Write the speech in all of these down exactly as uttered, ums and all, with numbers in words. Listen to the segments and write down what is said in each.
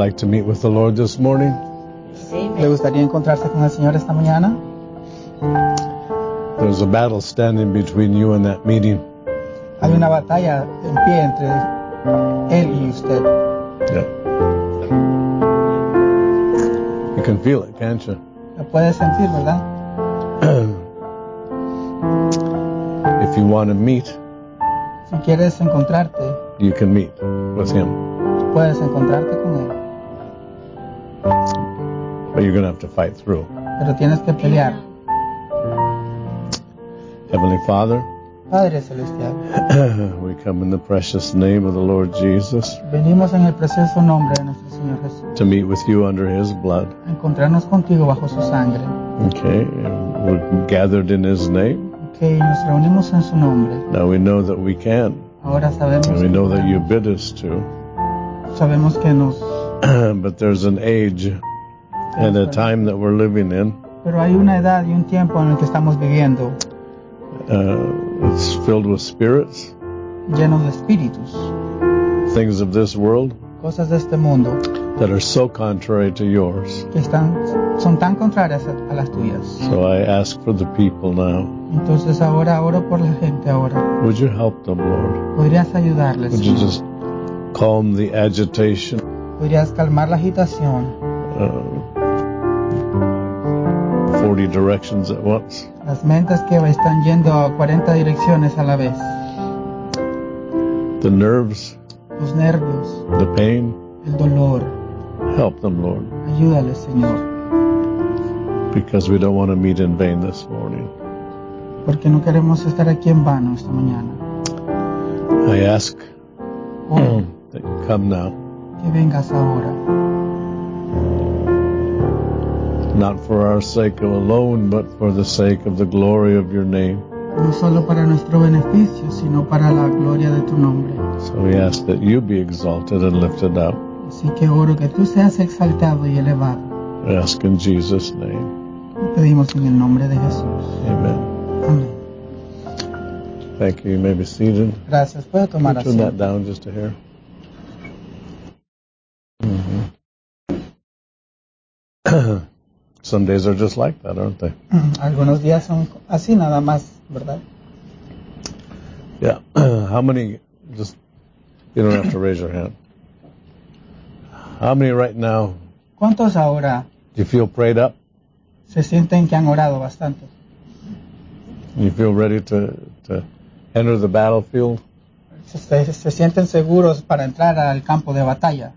like to meet with the Lord this morning? ¿Le gustaría encontrarse con el Señor esta mañana? There's a battle standing between you and that meeting. Hay una batalla en pie entre Él y usted. Yeah. You can feel it, can't you? Lo puede sentir, ¿verdad? If you want to meet, Si quieres encontrarte, you can meet with Him. puedes encontrarte con Él. But you're going to have to fight through. Pero tienes que pelear. Heavenly Father, Padre Celestial, we come in the precious name of the Lord Jesus venimos en el precioso nombre de nuestro Señor Jesús to meet with you under His blood. a encontrarnos contigo bajo su sangre. Okay, and we're gathered in His name. Que nos reunimos en su nombre. Now we know that we can, Ahora sabemos and we que, know that you bid us to. sabemos que nos... But there's an age and a time that we're living in. Pero hay una edad y un tiempo en el que estamos viviendo Uh, it's filled with spirits, llenos de espíritus, things of this world cosas de este mundo that are so contrary to yours. que están, son tan contrarias a, a las tuyas. So I ask for the people now. Entonces ahora oro por la gente ahora. Would you help them, Lord? ¿Podrías ayudarles? Would you just calm the agitation? ¿Podrías calmar la agitación? Uh, forty directions at once. Las mentes que están yendo a cuarenta direcciones a la vez. The nerves, Los nervios, the pain. el dolor. Help them, Lord, Ayúdales, Señor. because we don't want to meet in vain this morning. Porque no queremos estar aquí en vano esta mañana. I ask Oro that you come now, que vengas ahora. not for our sake alone, but for the sake of the glory of your name. No solo para nuestro beneficio, sino para la gloria de tu nombre. So we ask that you be exalted and lifted up. Así que oro que tú seas exaltado y elevado. We ask in Jesus' name. Y pedimos en el nombre de Jesús. Amen. Amén. Thank you. You may be seated. Gracias. ¿Puedo tomar Can you turn that asiento? down just a hair? Mhm. Some days are just like that, aren't they? Algunos días son así nada más, ¿verdad? Yeah. How many, just, you don't have to raise your hand. How many right now ¿Cuántos ahora do you feel prayed up? se sienten que han orado bastante? You feel ready to, to enter the battlefield? Se, se- se sienten seguros para entrar al campo de batalla.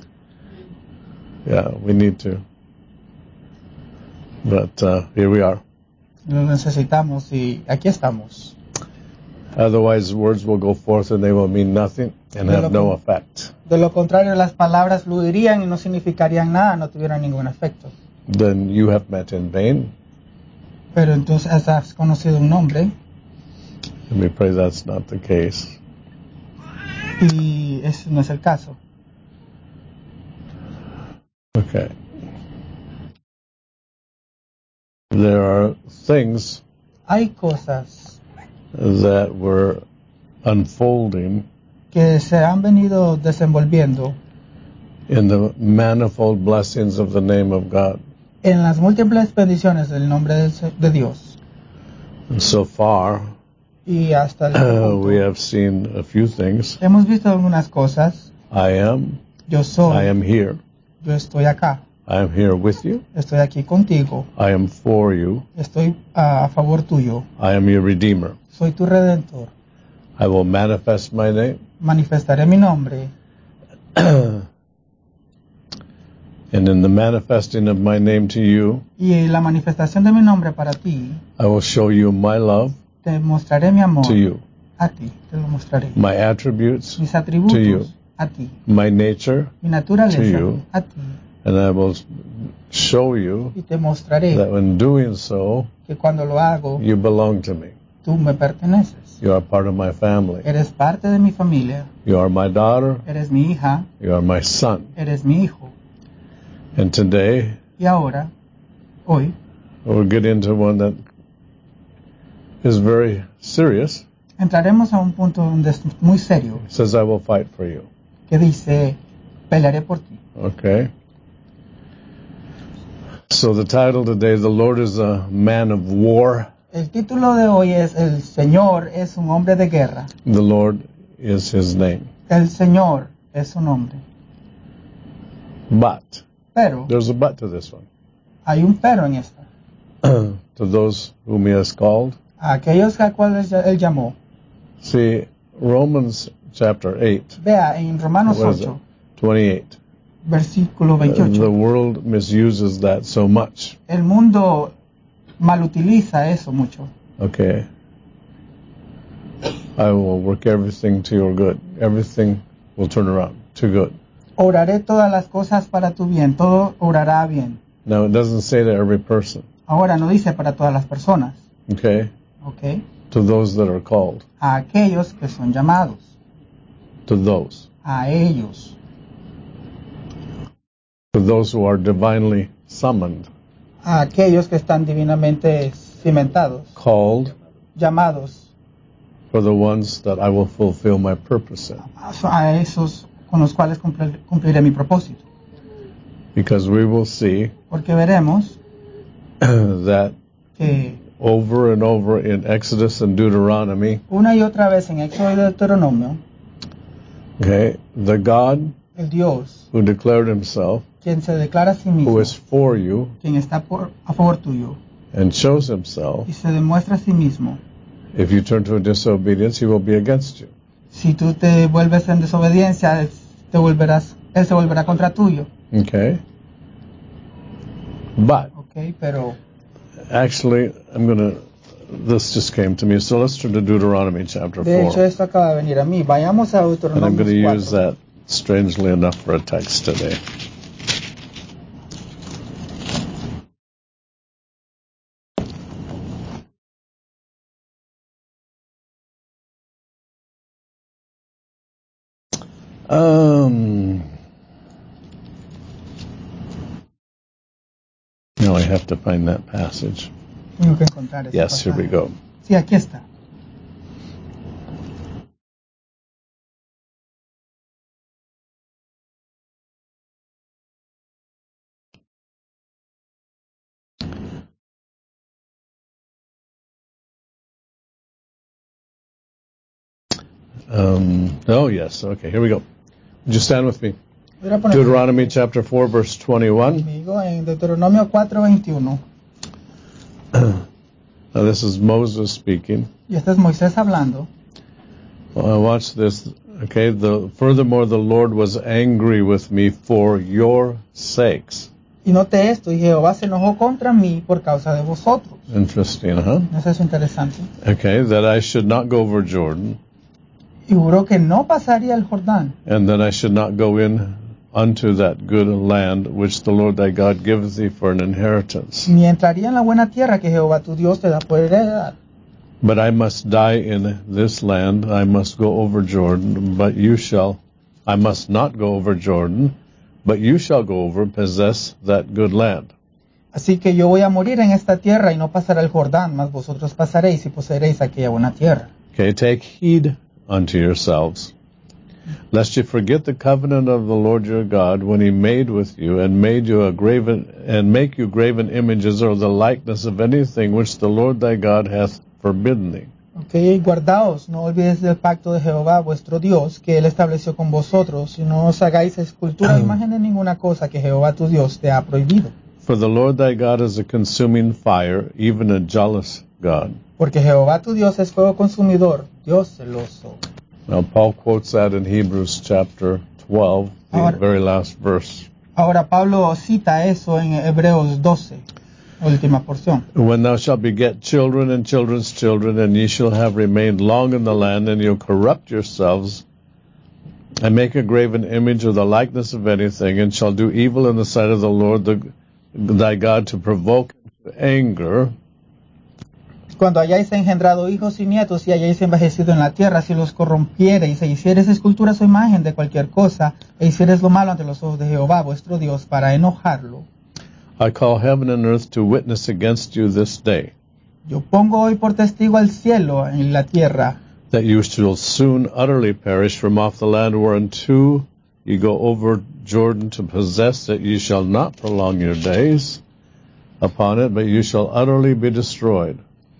Yeah, we need to. But uh, here we are. Lo necesitamos y aquí estamos. Otherwise, words will go forth and they will mean nothing and De lo have no con- effect. De lo contrario, las palabras fluirían y no significarían nada, no tuvieran ningún efecto. Then you have met in vain. Pero entonces has conocido un nombre And we pray that's not the case. y ese no es el caso. Okay. There are things Hay cosas that were unfolding que se han venido desenvolviendo in the manifold blessings of the name of God. en las múltiples bendiciones del nombre del Se- de Dios. And so far, Y hasta el uh, punto, we have seen a few things. hemos visto algunas cosas. I am, Yo soy, I am here. yo estoy acá, I am here with you. estoy aquí contigo, I am for you. estoy a, a favor tuyo, I am your redeemer. soy tu redentor. I will manifest my name. Manifestaré mi nombre And in the manifesting of my name to you, y en la manifestación de mi nombre para ti, I will show you my love te mostraré mi amor to you, a ti, te lo mostraré. my attributes Mis to you, atributos a ti, my nature, mi naturaleza to you. a ti, and I will show you y te mostraré that when doing so, que cuando lo hago, you belong to me. tú me perteneces. You are part of my family. Eres parte de mi familia, You are my daughter. eres mi hija, You are my son. eres mi hijo. And today, Y ahora, hoy, we'll get into one that is very serious. entraremos a un punto donde es muy serio, It says, I will fight for you. que dice, pelearé por ti. Okay. So the title today, The Lord is a Man of War. El título de hoy es El Señor es un hombre de guerra. The Lord is His name. El Señor es su nombre. But, Pero there's a but to this one. hay un pero en esta. To those whom He has called. A aquellos a cuales él llamó. See, Romans chapter eight. Vea, en Romanos What is it? ocho, twenty-eight. versículo Uh, the veintiocho. world misuses that so much. El mundo malutiliza eso mucho. Okay. I will work everything to your good. Everything will turn around to good. Oraré todas las cosas para tu bien, todo orará bien. Now, it doesn't say to every person. Ahora no dice para todas las personas, Okay. ¿ok? To those that are called. A aquellos que son llamados, To those. a ellos, To those who are divinely summoned. a aquellos que están divinamente cimentados, Called llamados, for the ones that I will fulfill my purpose in. a esos con los cuales cumplir- cumpliré mi propósito. Because we will see Porque veremos that que over and over in Exodus and Deuteronomy, una y otra vez en Éxodo y Deuteronomio, okay, the God el Dios, who declared Himself, quien se declara a sí who mismo, is for you quien está por, a favor tuyo, and shows Himself, y se demuestra a sí mismo, if you turn to a disobedience, He will be against you. si tú te vuelves en desobediencia, él, te volverás, él se volverá contra tuyo. Okay? But, Ok, pero actually, I'm going to, this just came to me, so let's turn to Deuteronomy chapter de hecho four. esto acaba de venir a mí. Vayamos a And I'm Deuteronomio going to use cuatro. that, strangely enough, for a text today. Um, now I have to find that passage. Tengo que encontrar ese Yes, here we pasaje. go. Sí, aquí está. Um, oh, yes, okay, here we go. Would you stand with me? Voy a poner Deuteronomy chapter four, verse twenty-one. conmigo en Deuteronomio cuatro veintiuno. Now, this is Moses speaking. Y este es Moisés hablando. Uh, watch this. Okay, the furthermore, the Lord was angry with me for your sakes. Y note esto, y Jehová se enojó contra mí por causa de vosotros. Interesting, huh? ¿No es eso interesante? Okay, that I should not go over Jordan, Y juró que no pasaría el Jordán, and that I should not go in unto that good land which the Lord thy God giveth thee for an inheritance. ni entraría en la buena tierra que Jehová tu Dios te da por heredad. But I must die in this land, I must go over Jordan, but you shall, I must not go over Jordan, but you shall go over and possess that good land. Así que yo voy a morir en esta tierra y no pasará el Jordán, mas vosotros pasaréis y poseeréis aquella buena tierra. Okay, take heed unto yourselves, lest you forget the covenant of the Lord your God when he made with you and made you a graven and make you graven images or the likeness of anything which the Lord thy God hath forbidden thee. Ok, guardaos, no olvidéis del pacto de Jehová vuestro Dios, que él estableció con vosotros, y no os hagáis escultura o imagen de ninguna cosa que Jehová tu Dios te ha prohibido. For the Lord thy God is a consuming fire, even a jealous God. Porque Jehová tu Dios es fuego consumidor, Dios celoso. Now Paul quotes that in Hebrews chapter twelve, the Ahora- very last verse. Ahora Pablo cita eso en Hebreos doce, última porción. When thou shalt beget children and children's children, and ye shall have remained long in the land, and you'll corrupt yourselves, and make a graven image or the likeness of anything, and shall do evil in the sight of the Lord the, thy God to provoke to anger, Cuando hayáis engendrado hijos y nietos y hayáis envejecido en la tierra, si los corrompiereis e hiciereis esculturas o imagen de cualquier cosa, e hiciereis lo malo ante los ojos de Jehová vuestro Dios para enojarlo, I call heaven and earth to witness against you this day, yo pongo hoy por testigo al cielo en la tierra, that you shall soon utterly perish from off the land whereunto you go over Jordan to possess it, you shall not prolong your days upon it, but you shall utterly be destroyed.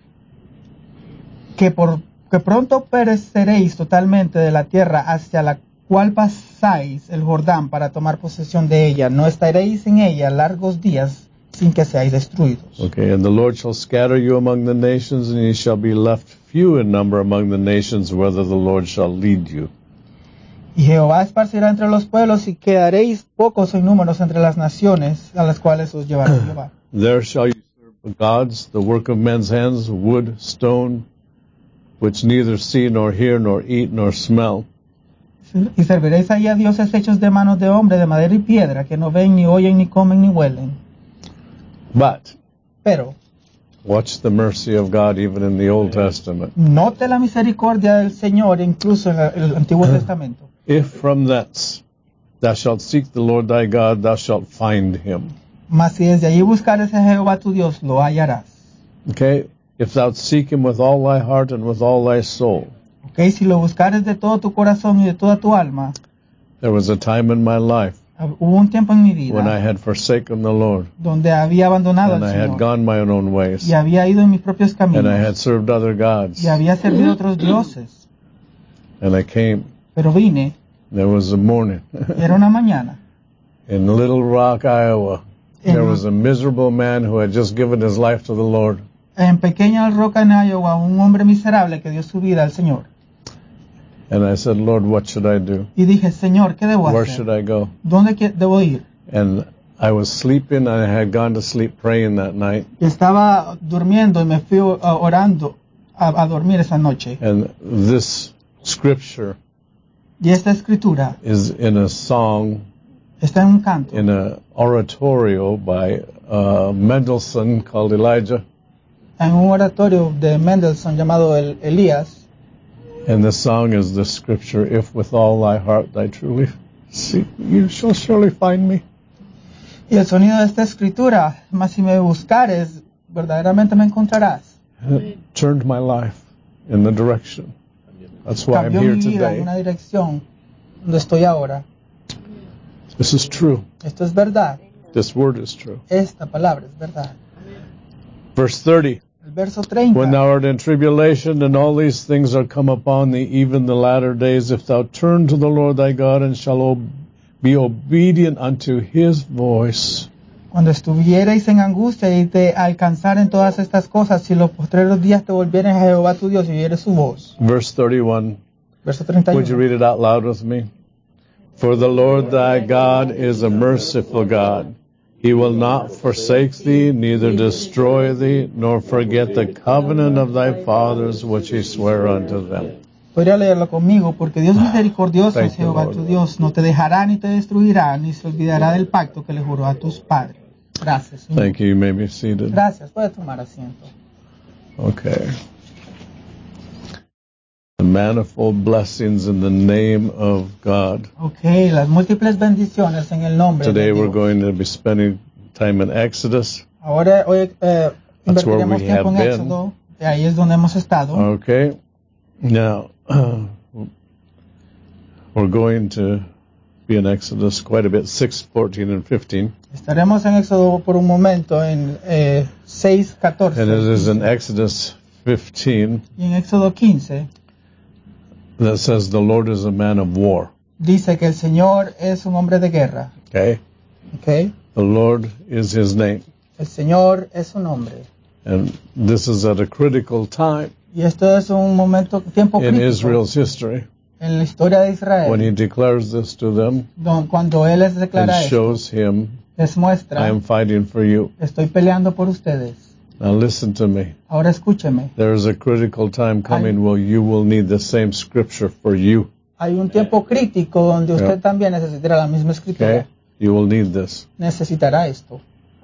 Que, por, que pronto pereceréis totalmente de la tierra hacia la cual pasáis el Jordán para tomar posesión de ella. No estaréis en ella largos días sin que seáis destruidos. Okay, and the Lord shall scatter you among the nations, and ye shall be left few in number among the nations, whither the Lord shall lead you. Y Jehová esparcirá entre los pueblos, y quedaréis pocos en números entre las naciones a las cuales os llevará Jehová. There shall you serve the gods, the work of men's hands, wood, stone, which neither see nor hear nor eat nor smell. Y serviréis ahí a dioses hechos de manos de hombre, de madera y piedra, que no ven, ni oyen, ni comen, ni huelen. But Pero watch the mercy of God even in the Old Testament. note la misericordia del Señor incluso en el Antiguo Testamento. If from thence thou shalt seek the Lord thy God, thou shalt find him. Mas si desde allí buscares a Jehová tu Dios, lo hallarás. Okay? If thou seek him with all thy heart and with all thy soul. Okay, si lo buscares de todo tu corazón y de toda tu alma. There was a time in my life Hubo un tiempo en mi vida when I had forsaken the Lord, donde había abandonado and al I had Señor gone my own ways, y había ido en mis propios caminos and I had served other gods. y había servido a otros dioses. And I came. Pero vine, There was a morning era una mañana, in Little Rock, Iowa. There was a miserable man who had just given his life to the Lord. en Pequeña Roca, en Iowa, un hombre miserable que dio su vida al Señor. And I said, Lord, what should I do? Y dije, Señor, ¿qué debo Where hacer? should I go? ¿Dónde que- debo ir? And I was sleeping, and I had gone to sleep praying that night. Y estaba durmiendo y me fui uh, orando a, a dormir esa noche. And this scripture Y esta escritura is in a song, está en un canto, in a oratorio by uh, Mendelssohn called Elijah. en un oratorio de Mendelssohn llamado el Elías. And the song is the scripture, if with all thy heart thy truly seek, you shall surely find me. Y el sonido de esta escritura, mas si me buscares, verdaderamente me encontrarás. And it turned my life in the direction. That's why I'm Cambió here mi vida en today. una dirección donde estoy ahora. This is true. Esto es verdad. This word is true. Esta palabra es verdad. Verse thirty. El verso treinta. When thou art in tribulation, and all these things are come upon thee, even the latter days, if thou turn to the Lord thy God, and shall ob- be obedient unto his voice. Cuando estuvierais en angustia y te alcanzaren todas estas cosas, si los postreros días te volvieres a Jehová tu Dios y oyeres su voz. Verse thirty-one. Verso treinta y Would you uno. read it out loud with me? For the Lord thy God is a merciful God. He will not forsake thee, neither destroy thee, nor forget the covenant of thy fathers which he sware unto them. Podría leerlo conmigo, porque Dios misericordioso Thank es you, Jehová Lord. tu Dios, no te dejará ni te destruirá, ni se olvidará del pacto que le juró a tus padres. Gracias, Señor. Thank you. You may be seated. Gracias, puede tomar asiento. Okay. The manifold blessings in the name of God. Ok, las múltiples bendiciones en el nombre Today de we're Dios. going to be spending time in Exodus. Ahora hoy eh, That's where invertiremos we tiempo en have been. Éxodo, y ahí es donde hemos estado. Okay. Now, we're going to be in Exodus quite a bit, six, fourteen, and fifteen. Estaremos en Éxodo por un momento en eh, seis, catorce. And it is in Exodus fifteen Y en Éxodo quince that says the Lord is a man of war. dice que el Señor es un hombre de guerra. Okay? Okay. The Lord is his name. El Señor es su nombre. And this is at a critical time Y esto es un momento, tiempo in crítico Israel's history en la historia de Israel. when he declares this to them don- cuando Él les and declara esto, shows him, les I muestra, am fighting for you. estoy peleando por ustedes. Now listen to me. Ahora escúcheme. There is a critical time coming where you will need the same scripture for you. Hay un tiempo crítico donde usted Yeah. también necesitará la misma escritura. Okay? You will need this. Necesitará esto.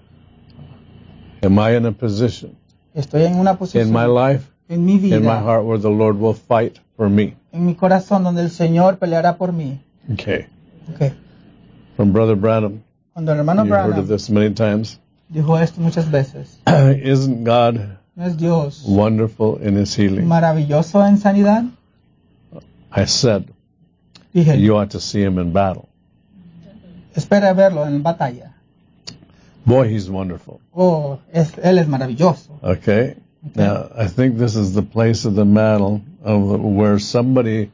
Am I in a position Estoy en una in posición my life, en mi vida, in my heart, where the Lord will fight for me? en mi corazón, donde el Señor peleará por mí. Okay. Okay. From Brother Branham, Cuando el hermano you've heard Branham of this many times. dijo esto muchas veces, Isn't God ¿no es Dios wonderful in his healing? maravilloso en sanidad? I said, Dije, you ought to see him in battle. espera verlo en batalla. Boy, he's wonderful. Oh, es, él es maravilloso. Okay? Now, I think this is the place of the battle of where somebody,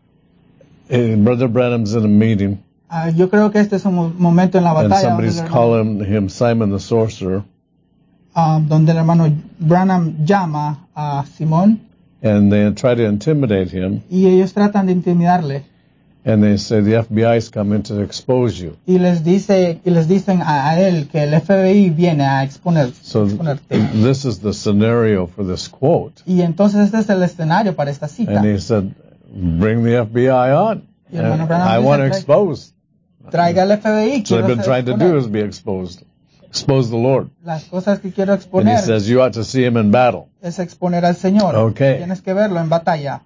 eh, Brother Branham's in a meeting, Ah, yo creo que este es un mo- momento en la and batalla donde somebody's el, hermano, calling him Simon the Sorcerer, ah, donde el hermano Branham llama a Simón and they try to intimidate him, y ellos tratan de intimidarle and they say the F B I is coming to expose you. y les dice y les dicen a, a él que el F B I viene a exponer, So exponerte. this is the scenario for this quote. Y entonces este es el escenario para esta cita. And he said, bring the F B I on. Y el hermano And Branham I dice, want to "Tra- expose. Traiga el F B I. So I've quiero been ser trying to exponer. do is be exposed. Expose the Lord. Las cosas que quiero And he exponer says, you ought to see him in battle. es exponer al Señor. Okay. Tienes que verlo en batalla.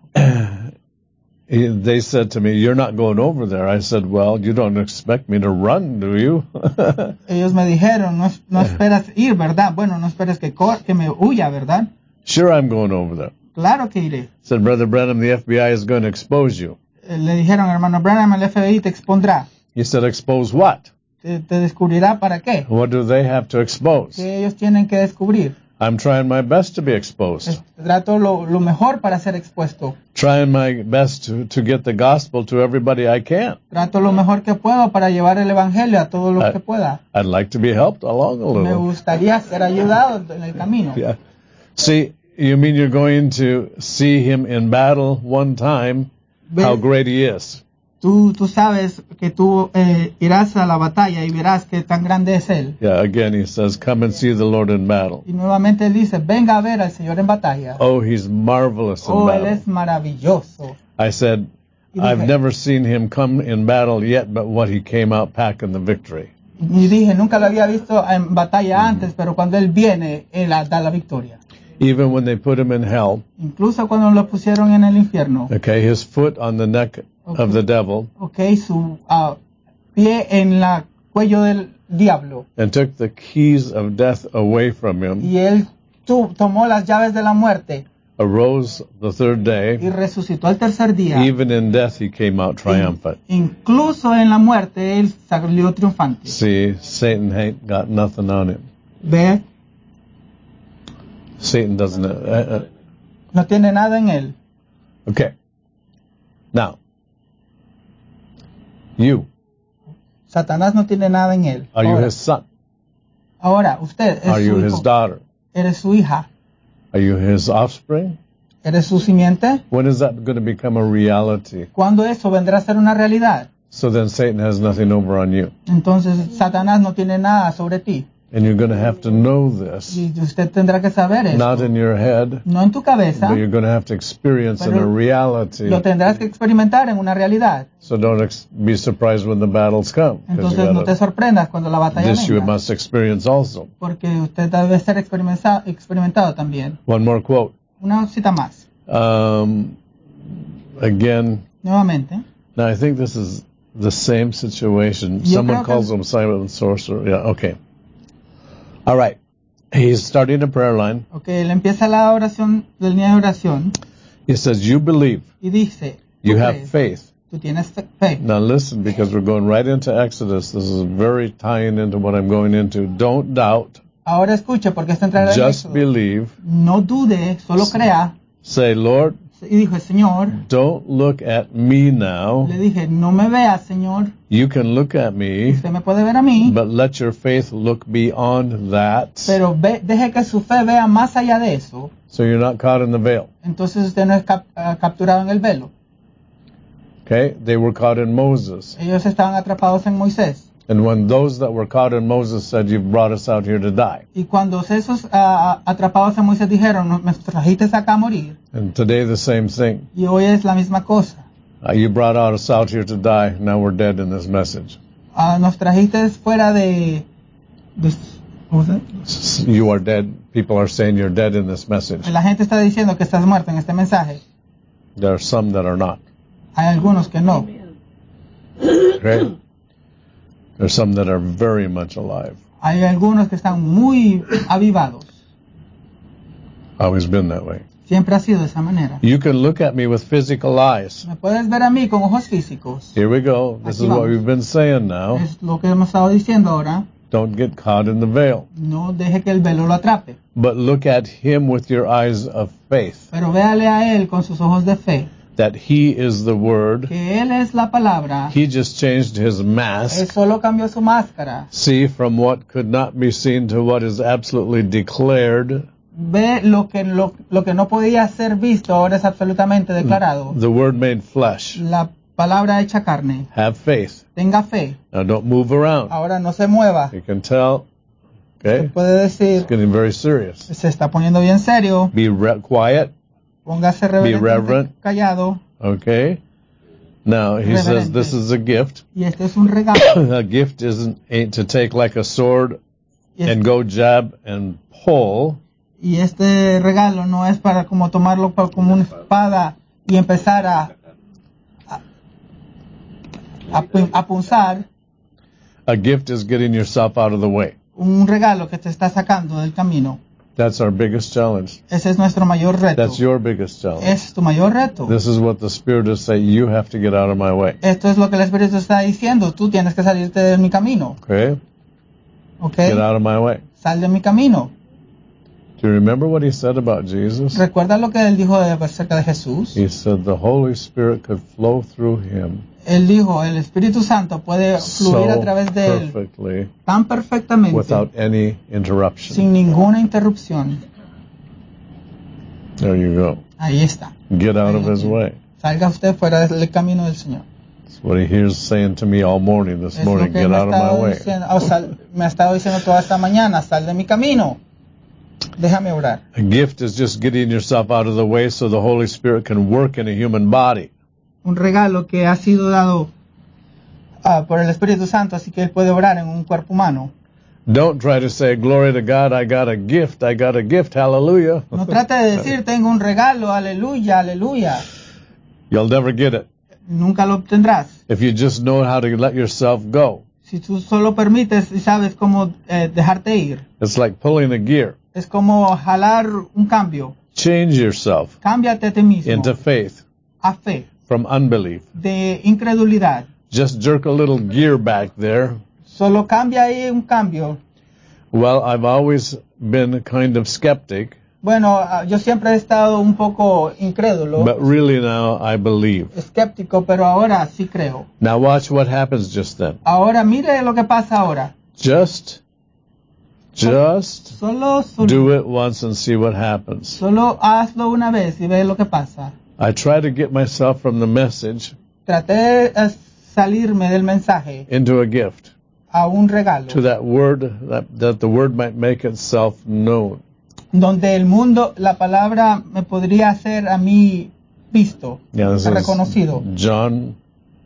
He, they said to me, you're not going over there. I said, well, you don't expect me to run, do you? Ellos me dijeron, no, no esperas ir, ¿verdad? Bueno, no esperes que, cor- que me huya, ¿verdad? Sure, I'm going over there. Claro que iré. Said, Brother Branham, the F B I is going to expose you. Eh, Le dijeron, hermano Branham, el F B I te expondrá. He said, expose what? Te, te descubrirá para qué. What do they have to expose? Que ellos tienen que descubrir. I'm trying my best to be exposed. Es- Trato lo, lo mejor para ser expuesto. Trying my best to, to get the gospel to everybody I can. Trato lo mejor que puedo para llevar el evangelio a todo lo I- que pueda. I'd like to be helped along a Me little. gustaría ser ayudado en el camino. Yeah. See, you mean you're going to see him in battle one time, how Ve- great he is. Tú, tú sabes que tú eh, irás a la batalla y verás que tan grande es él. Yeah, again he says, come and see the Lord in battle. Y nuevamente él dice, venga a ver al Señor en batalla. Oh, he's marvelous in Oh, él battle. es maravilloso. I said, Y I've dije- never seen him come in battle yet, but what he came out packing the victory. Y dije, nunca lo había visto en batalla antes, pero cuando él viene, él da la victoria. Even when they put him in hell, Incluso cuando lo pusieron en el infierno, okay, his foot on the neck of the devil, okay, su ah, pie en la cuello del diablo, and took the keys of death away from him, y él tu- tomó las llaves de la muerte arose the third y day. resucitó el tercer día. Even in death he came out triumphant. Incluso en la muerte él salió triunfante. See, Satan ain't got nothing on him. Ve, Satan doesn't. Uh, uh, no tiene nada en él. okay. Now, you, Satanás no tiene nada en él. are you Ahora, his son? ahora, usted es Are su you hijo. his daughter? Eres su hija. Are you his offspring? Eres su simiente. When is that going to become a reality? ¿Cuándo eso vendrá a ser una realidad? So then Satan has nothing over on you. Entonces Satanás no tiene nada sobre ti. And you're going to have to know this, Y usted tendrá que saber eso. not in your head, No en tu cabeza, but you're going to have to experience in a Pero reality. lo tendrás que experimentar en una realidad. So don't ex- be surprised when the battles come. 'cause you Entonces no te gotta- sorprendas cuando la batalla this you venga. must experience also. Porque usted debe ser experimenta- experimentado también. One more quote. Una cita más. Um, again, Nuevamente. now I think this is the same situation. Yo Someone creo que- calls him Simon the Sorcerer. Yeah, okay. All right. He's starting a prayer line. Ok, él empieza la oración, la línea de oración. He says, you believe, Y dice, tú you have crees, faith. tú tienes fe. fe. Now listen, because we're going right into Exodus. This is very tying into what I'm going into. Don't doubt. Ahora escuche, porque esta entrada en Just Éxodo. believe. No dude, solo crea. Say, Lord, Y dijo, Señor, don't look at me now. le dije, no me veas, Señor. You can look at me, Usted me puede ver a mí, but let your faith look beyond that. pero ve- deje que su fe vea más allá de eso. So you're not caught in the veil. Entonces usted no es cap- ah, capturado en el velo. Okay? They were caught in Moses. Ellos estaban atrapados en Moisés. And when those that were caught in Moses said, you've brought us out here to die. Y cuando esos ah, atrapados en Moisés dijeron, "Nos- me trajiste acá a morir", And today the same thing. y hoy es la misma cosa. Uh, you brought us out here to die. Now we're dead in this message. Ah, nos trajiste fuera de... de- ¿cómo se- S- You are dead. People are saying you're dead in this message. La gente está diciendo que estás muerto en este mensaje. There are some that are not. Hay algunos que no. Okay? There's some that are very much alive. Hay algunos que están muy avivados. Always been that way. Siempre ha sido de esa manera. You can look at me with physical eyes. Me puedes ver a mí con ojos físicos. Here we go. This Aquí is what vamos. we've been saying now. Es lo que hemos estado diciendo ahora. Don't get caught in the veil. No deje que el velo lo atrape. But look at him with your eyes of faith. Pero véale a él con sus ojos de fe. That he is the word. Que él es la palabra. He just changed his Él mask. solo cambió su máscara. See, from what could not be seen to what is absolutely declared. Ve lo que lo, lo que no podía ser visto ahora es absolutamente declarado. The word made flesh. La palabra hecha carne. Have faith. Tenga fe. Now don't move around. Ahora no se mueva. You can tell. Se Okay? puede decir, It's getting very serious. se está poniendo bien serio. Be re- quiet. Póngase reverent. reverentemente callado. Okay? Now, he says this is a gift. Y este es un regalo. A gift isn't ain't to take like a sword Y, es- and go jab and pull. y este regalo no es para como tomarlo pa- como una espada y empezar a a, a, pu- a punzar. A gift is getting yourself out of the way. Un regalo que te está sacando del camino. That's our biggest challenge. Ese es nuestro mayor reto. That's your biggest challenge. Es tu mayor reto. This is what the Spirit is saying. You have to get out of my way. Esto es lo que el Espíritu está diciendo. Tú tienes que salirte de mi camino. Okay? ¿Ok? Get out of my way. Sal de mi camino. Do you remember what he said about Jesus? ¿Recuerdas lo que él dijo de- acerca de Jesús? He said the Holy Spirit could flow through him Él dijo, el Espíritu Santo puede fluir a so través de él perfectly tan perfectamente, without any interruption. sin ninguna interrupción. There you go. Ahí está. Get out of his way. Salga usted fuera del camino del Señor. That's what he hears saying to me all morning this Es lo morning. que Get me ha, out of my estado way. diciendo, oh, sal- me ha estado diciendo toda esta mañana, sal de mi camino. Déjame orar. A gift is just getting yourself out of the way so the Holy Spirit can work in a human body. Un regalo que ha sido dado ah, por el Espíritu Santo, así que él puede orar en un cuerpo humano. Don't try to say, glory to God, I got a gift, I got a gift, hallelujah. No trate de decir, tengo un regalo, aleluya, aleluya. You'll never get it Nunca lo obtendrás. if you just know how to let yourself go. Si tú solo permites y sabes cómo eh, dejarte ir. It's like pulling a gear. Es como jalar un cambio. Change yourself Cámbiate a ti mismo into faith a fe, from unbelief. de incredulidad. Just jerk a little gear back there. Solo cambia ahí un cambio. Well, I've always been kind of skeptic, Bueno, ah, yo siempre he estado un poco incrédulo, but really now I believe. escéptico, pero ahora sí creo. Now watch what happens just then. Ahora mire lo que pasa ahora. Just, just Solo, solo, do it once and see what happens. solo hazlo una vez y ve lo que pasa. I try to get myself from the message Traté de salirme del mensaje into a gift, a un regalo, to that word, that, that the word might make itself known. donde el mundo, la palabra me podría hacer a mí visto, Yeah, this is reconocido. John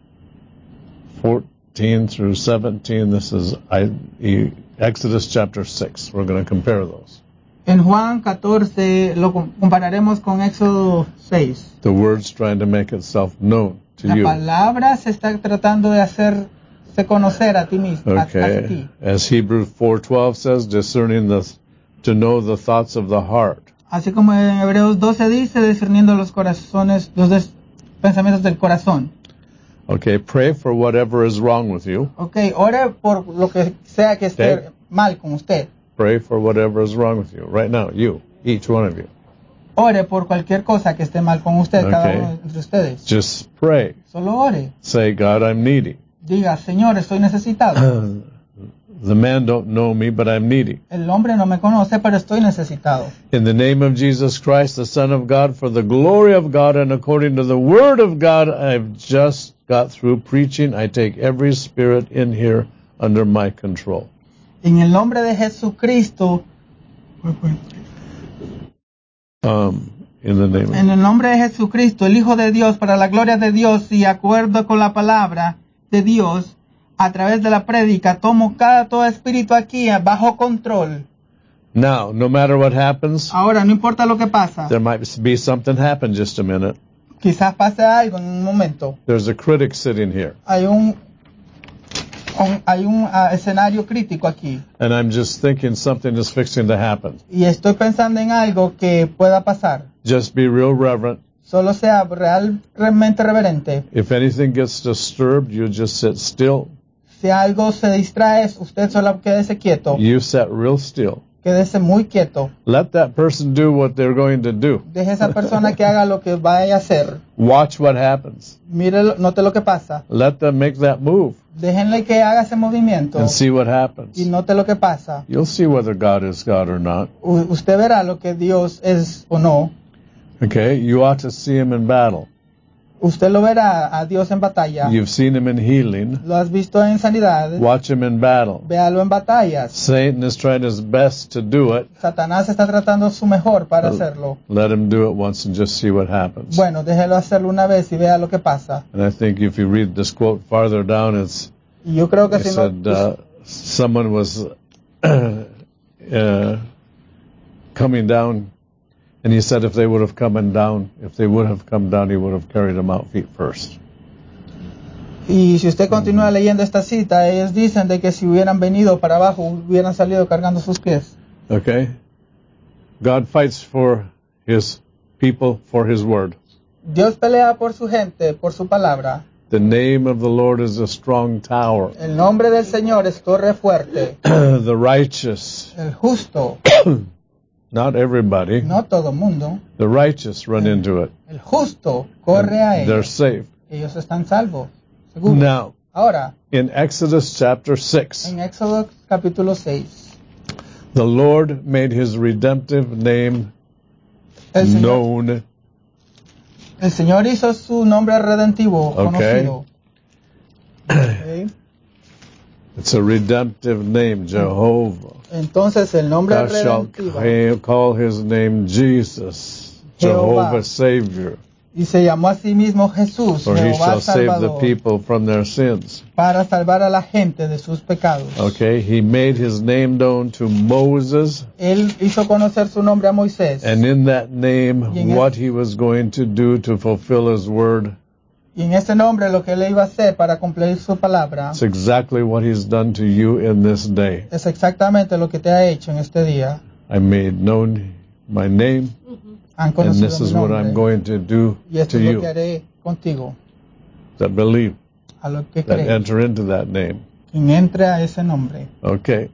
fourteen through seventeen. This is I, e- Exodus chapter six. We're going to compare those. En Juan catorce lo com- compararemos con Éxodo seis. The word's trying to make itself known to La you. palabra se está tratando de hacerse conocer a ti mismo, a, hacia Okay. ti. As Hebrews four twelve says, discerning the, to know the thoughts of the heart. Así como en Hebreos doce dice, discerniendo los corazones, los des- pensamientos del corazón. Okay, pray for whatever is wrong with you. Ok, ore por lo que sea que esté Okay. mal con usted. Pray for whatever is wrong with you. Right now, you, each one of you. Ore por cualquier cosa que esté mal con usted, cada Okay. uno entre ustedes. Just pray. Solo ore. Say, God, I'm needy. Diga, Señor, estoy necesitado. The man don't know me, but I'm needy. El hombre no me conoce, pero estoy necesitado. In the name of Jesus Christ, the Son of God, for the glory of God and according to the Word of God, I've just got through preaching. I take every spirit in here under my control. En el nombre de Jesucristo, Um, in the name of en el nombre de Jesucristo, el Hijo de Dios, para la gloria de Dios y acuerdo con la palabra de Dios, a través de la prédica, tomo cada todo espíritu aquí bajo control. Now, no matter what happens, Ahora, no importa lo que pasa, there might be something happen just a minute. quizás pase algo en un momento. There's a critic sitting here. Hay un, un, hay un uh, escenario crítico aquí. And I'm just thinking something is fixing to happen. Y estoy pensando en algo que pueda pasar. Just be real reverent. Solo sea real, realmente reverente. If anything gets disturbed, you just sit still. Si algo se distrae, usted solo quédese quieto. You sit real still. Quédese muy quieto. Let that person do what they're going to do. Deje a esa persona que haga lo que vaya a hacer. Watch what happens. Mire, note lo que pasa. Let them make that move. Déjenle que haga ese movimiento. And see what happens. Y note lo que pasa. You'll see whether God is God or not. U- usted verá lo que Dios es o no. Okay? You ought to see him in battle. Usted lo verá a Dios en batalla. You've seen him in healing. Lo has visto en sanidad. Watch him in battle. Véalo en batallas. Satan is trying his best to do it. Satanás está tratando su mejor para hacerlo. Let him do it once and just see what happens. Bueno, déjelo hacerlo una vez y vea lo que pasa. And I think if you read this quote farther down, it's Y yo creo que it si said no, uh, someone was uh, coming down, and he said if they would have come down, if they would have come down, he would have carried them out feet first. y si usted continúa leyendo esta cita, ellos dicen de que si hubieran venido para abajo, hubieran salido cargando sus pies. Okay? God fights for his people, for his word. Dios pelea por su gente, por su palabra. The name of the Lord is a strong tower. El nombre del Señor es torre fuerte. The righteous, El justo, not everybody, no todo mundo, the righteous run into it. el justo corre a They're ellos. safe. Ellos están salvos, seguros. Now, Ahora, in Exodus chapter six, en Éxodo capítulo seis, the Lord made his redemptive name el Señor, known. el Señor hizo su nombre redentivo Okay. conocido. Okay. It's a redemptive name, Jehovah. Entonces el nombre Thou shalt redentivo, call his name Jesus, Jehová. Jehovah Savior, y se llamó a sí mismo Jesús, for he Jehová shall save the Salvador, people from their sins. para salvar a la gente de sus pecados. Okay, he made his name known to Moses, Él hizo conocer su nombre a Moisés, and in that name, Y en what es- he was going to do to fulfill his word. y en ese nombre lo que él iba a hacer para cumplir su palabra It's exactly what he's done to you in this day. es exactamente lo que te ha hecho en este día. I made known my name, Han and conocido this mi is what nombre, I'm going to do y esto to es lo you que haré contigo, that believe, a lo que that cree, enter into that name. quien entre a ese nombre. Okay.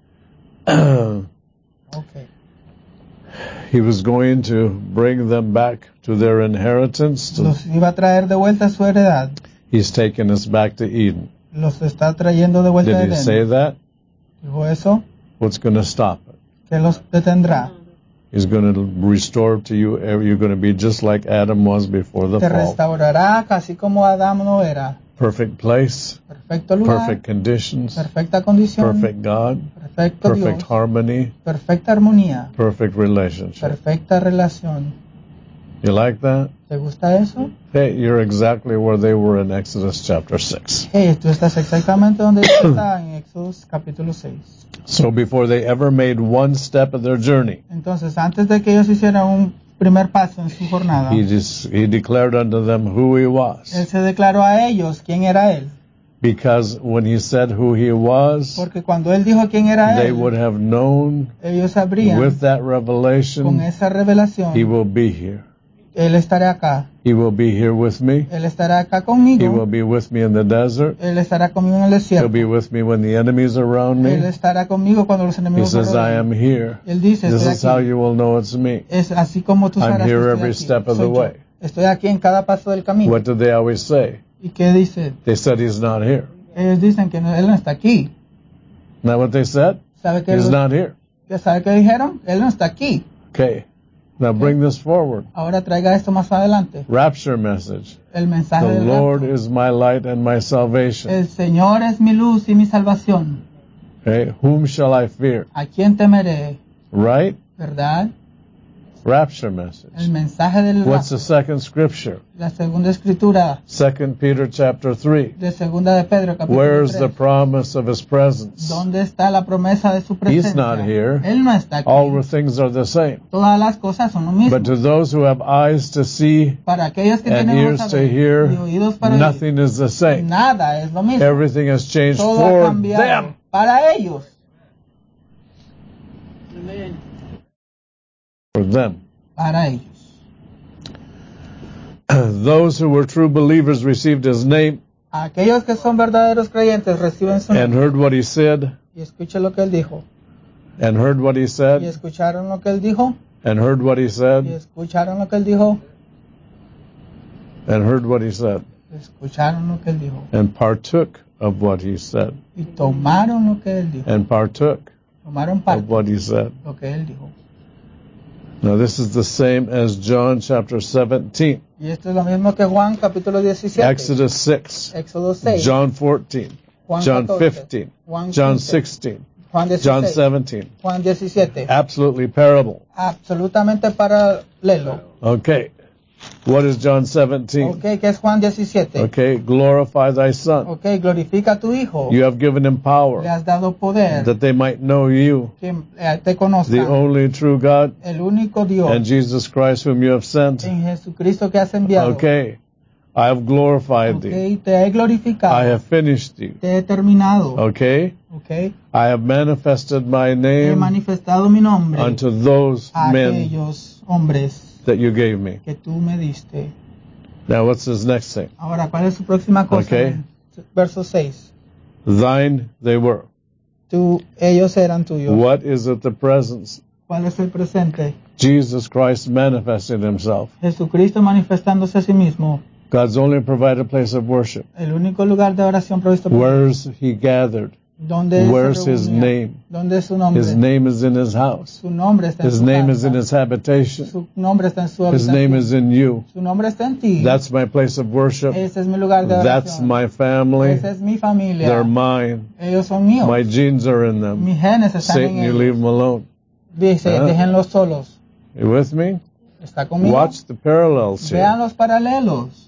Okay. He was going to bring them back to their inheritance. To, Los iba a traer de vuelta a su heredad. he's taking us back to Eden. Los está trayendo de vuelta Did a he say Edén. that? Dijo eso, What's going to stop it? que los detendrá. He's going to restore to you. You're going to be just like Adam was before the Te fall. restaurará casi como Adán no era. Perfect place, Perfecto lugar, perfect conditions, perfecta condición, perfect God, perfecto perfect Dios, harmony, perfecta armonía, perfect relationship. perfecta relación. You like that? ¿Te gusta eso? Hey, you're exactly where they were in Exodus chapter six. Hey, tú estás exactamente donde ellos estaban en Éxodo capítulo seis. So before they ever made one step of their journey, Entonces, antes de que ellos hicieran un primer paso en su jornada, he just he declared unto them who he él was. se declaró a ellos quién era él. Because when he said who he was, Porque cuando él dijo quién era they él, would have known ellos sabrían with that con revelation, esa revelación, he will be here. él estará acá. He will be here with me. Él estará acá He will conmigo. be with me in the desert. Él estará conmigo en el He'll desierto. be with me when the enemies are around Él me. estará conmigo cuando los He enemigos me says, I am rodeen. here. Él dice, This estoy is how aquí. you will know it's me. Es así como tú I'm sabrás que here estoy every aquí. step of Soy the yo. way. Estoy aquí en cada paso del camino. What did they always say? ¿Y qué dice? They said he's not here. Ellos dicen que no- él no está aquí. Isn't that what they said? ¿Sabe qué, He's lo- not here. ¿Sabe qué dijeron? Él no está aquí. Okay. Now bring this forward. Ahora traiga esto más adelante. Rapture message. El mensaje The del Lord rapto. is my light and my salvation. El Señor es mi luz y mi salvación. Okay. Whom shall I fear? ¿A quién temeré? Right? ¿Verdad? rapture message. El mensaje del What's the rapto. second scripture? La segunda escritura Second Peter chapter three. de segunda de Pedro capítulo Where's the tres. promise of his presence? ¿Dónde está la promesa de su presencia? He's not here. Él no está aquí. All the things are the same. Todas las cosas son lo mismo. But to those who have eyes to see Para aquellos que and tienen ears ojos to a ver hear, y oídos para nothing is the oír, same. nada es lo mismo. Everything has changed Todo ha for cambiado them. para ellos. For them. Para ellos. Those who were true believers received his name Aquellos que son verdaderos creyentes reciben su and nombre. heard what he said, Y escuchen lo que él dijo. and heard what he Y said, escucharon lo que él dijo. and heard what he Y said, escucharon lo que él dijo. and heard what he said, Escucharon lo que él dijo. and partook of what he said, Y tomaron lo que él dijo. and partook Tomaron of parte what he said. de lo que él dijo. Now this is the same as John chapter seventeen, Y esto es lo mismo que Juan capítulo diecisiete. Exodus six, Éxodo seis. John fourteen, Juan John catorce, fifteen, Juan John quince, sixteen, Juan John dieciséis, seventeen. Juan diecisiete. Absolutely parable. Absolutamente paralelo. Okay. What is John seventeen? Ok, ¿qué es Juan diecisiete? Okay, glorify thy Son. Ok, glorifica a tu Hijo. You have given him Le power has dado poder that they might know you, que eh, te conozcan. the only true God, El único Dios. and Jesus Christ whom you have sent. En Jesucristo que has enviado. Okay, I have glorified thee. Ok, te he glorificado. I have finished thee. Te he terminado. Okay, Ok, I have manifested my he name manifestado mi nombre unto those a men aquellos hombres that you gave me. que tú me diste. Now what's his next thing? Ahora, ¿cuál es su próxima cosa? Ok. Verso seis. Thine they were. Tú, ellos eran tuyos. What is it the presence? ¿Cuál es el presente? Jesus Christ manifested himself. Jesucristo manifestándose a sí mismo. God's only provided place of worship. El único lugar de oración provisto por Where's he gathered? ¿Dónde él se Where's his reunía? name? ¿Dónde es su nombre? His name is in his house. Su nombre está en His su name casa. is in his habitation. Su nombre está en su His habitación. name is in you. Su nombre está en ti. That's my place of worship. Ese es mi lugar de That's oración. my family. Esa es mi familia. They're mine. Ellos son míos. My genes are in them. Mis genes están Satan, en you ellos. leave them alone. Dice, Ah. déjenlos solos. You with me? ¿Está conmigo? Watch the parallels Vean here. los paralelos.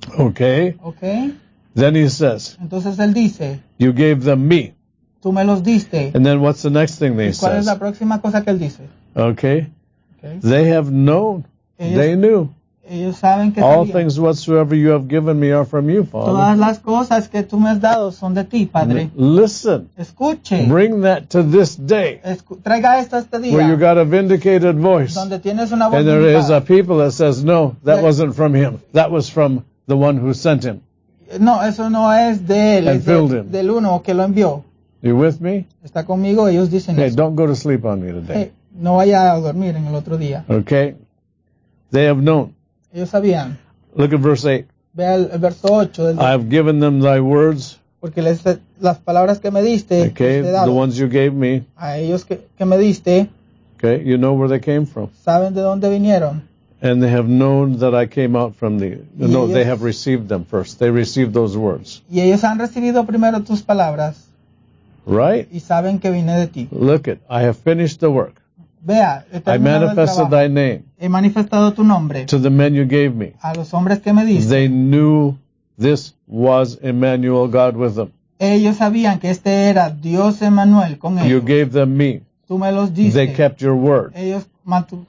Okay? ¿Ok? Then he says, Entonces él dice, you gave them me. tú me los diste. And then what's the next thing ¿Y he cuál es la says? próxima cosa que él dice? Okay? ¿Ok? They have known. Ellos, They knew. ellos saben que All sabían. things whatsoever you have given me are from you, Todas Father. las cosas que tú me has dado son de ti, Padre. Listen. Escuche. Bring that to this day. Escu- traiga esto este Where you día. got a vindicated voice. Donde tienes una voz And there is a vindicada. people that says, no, that Yeah. wasn't from him. That was from the one who sent him. No, eso no es de él, And es filled de- him. del uno que lo envió. You with me? Está conmigo, ellos dicen Hey, eso. don't go to sleep on me today. Hey, no vaya a dormir en el otro día. Okay? They have known. Ellos sabían. Look at verse eight. Vea el, el verso ocho del I have given them thy words, porque les, las palabras que me diste, okay, les he the dado ones you gave me, a ellos que, que me diste, okay, you know where they came from. saben de dónde vinieron. And they have known that I came out from thee. Y No, they ellos- have received them first. They received those words. Y ellos han recibido primero tus palabras Right? y saben que vine de ti. Look it. I have finished the work. Vea, he I terminado el manifested trabajo. thy name He manifestado tu nombre to the men you gave me. a los hombres que me diste. They knew this was Emmanuel, God with them. Ellos sabían que este era Dios Emmanuel con You ellos. gave them me. Tú me los diste. They kept your word. Ellos mantu-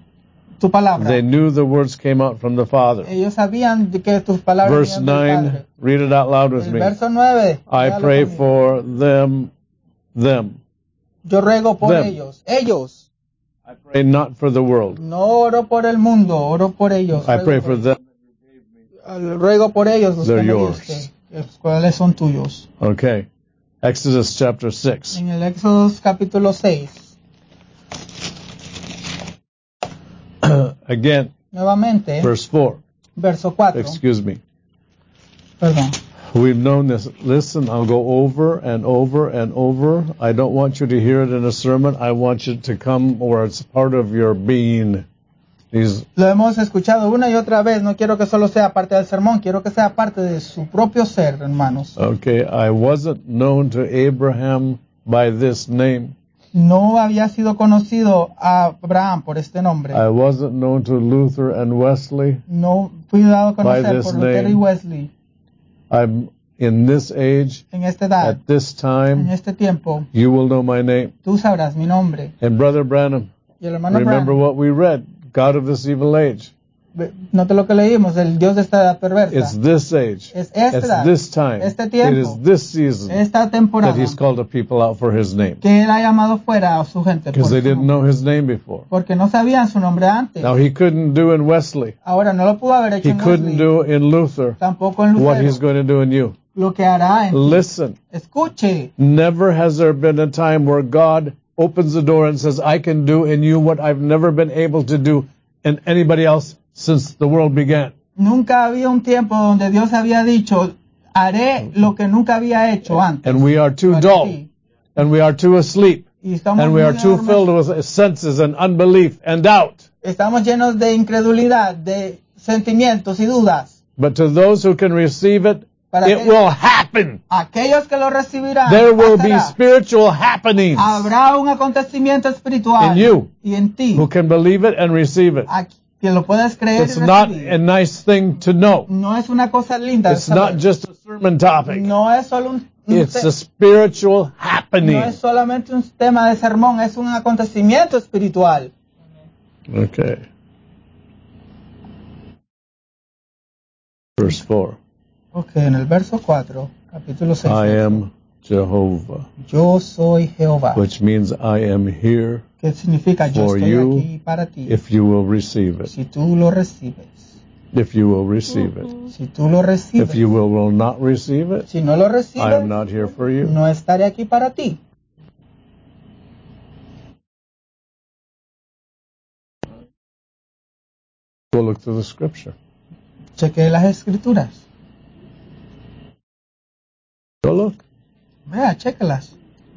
tu palabra. They knew the words came out from the Father. Ellos sabían de que tus palabras Verse venían del nine, Padre. read it out loud with El me. verso nueve. I léalo pray conmigo. for them, them. Yo ruego por them. ellos. Ellos. I pray not for the world. No oro por el mundo, oro por ellos. I ruego pray por for ellos. them. Al- Ruego por ellos los They're que me yours. diste, los cuales son tuyos. Okay. Exodus chapter six. En el Éxodo capítulo seis, Again, nuevamente, verse four. verso cuatro. Excuse me. Perdón. We've known this. Listen, I'll go over and over and over. I don't want you to hear it in a sermon. I want you to come where it's part of your being. These, Lo hemos escuchado una y otra vez. No quiero que solo sea parte del sermón, quiero que sea parte de su propio ser, hermanos. okay, I wasn't known to Abraham by this name. No había sido conocido a Abraham por este nombre. I wasn't known to Luther and Wesley. No fui dado a By conocer this por Lutero y name. Wesley. I'm in this age, En esta edad, at this en time, este tiempo, you will know my name. tú sabrás mi nombre. And Brother Branham, Y el hermano remember Branham, what we read, God of this evil age. note lo que leímos, el Dios de esta edad perversa. It's this age. Es esta It's edad, this time. este It tiempo, is this season esta that temporada, he's called a people out for his name. que él ha llamado fuera a su gente por Because they su didn't nombre. know his name before. Porque no sabían su nombre antes. Now he couldn't do in Wesley. Ahora no lo pudo haber hecho He en couldn't Wesley, do in Luther tampoco en what he's Lutero. going to do in you. Lo que hará en ti. Listen, Escuche, never has there been a time where God opens the door and says, I can do in you what I've never been able to do in anybody else since the world began. nunca había un tiempo donde Dios había dicho, haré lo que nunca había hecho antes. And we are too Para dull, ti. and we are too asleep, Y estamos, and we are muy too adormecidos. filled with senses and unbelief and doubt. Estamos llenos de incredulidad, de sentimientos y dudas. But to those who can receive it, Para it que- will happen. Aquellos que lo recibirán, There will be pasará. spiritual happenings. Habrá un acontecimiento espiritual In you. y en ti, Who can believe it and receive it. a- que lo puedas creer It's y not recibir. a nice thing to know. No es una cosa linda de It's not saber. just a sermon topic. No es solo un, un It's te- a spiritual happening. no es solamente un tema de sermón, es un acontecimiento espiritual. Okay. Verse four. Ok, en el verso cuatro, capítulo seis. I am Jehovah, Yo soy Jehová. which means I am here ¿Qué significa? Yo for estoy you aquí para ti. if you will receive it. Si tú lo recibes. If you will receive it. Si tú lo recibes. If you will, will not receive it, Si no lo I recibes, am not here for you. no estaré aquí para ti. Go look through the scripture. Chequee las escrituras. Go look. Vea, chequelas.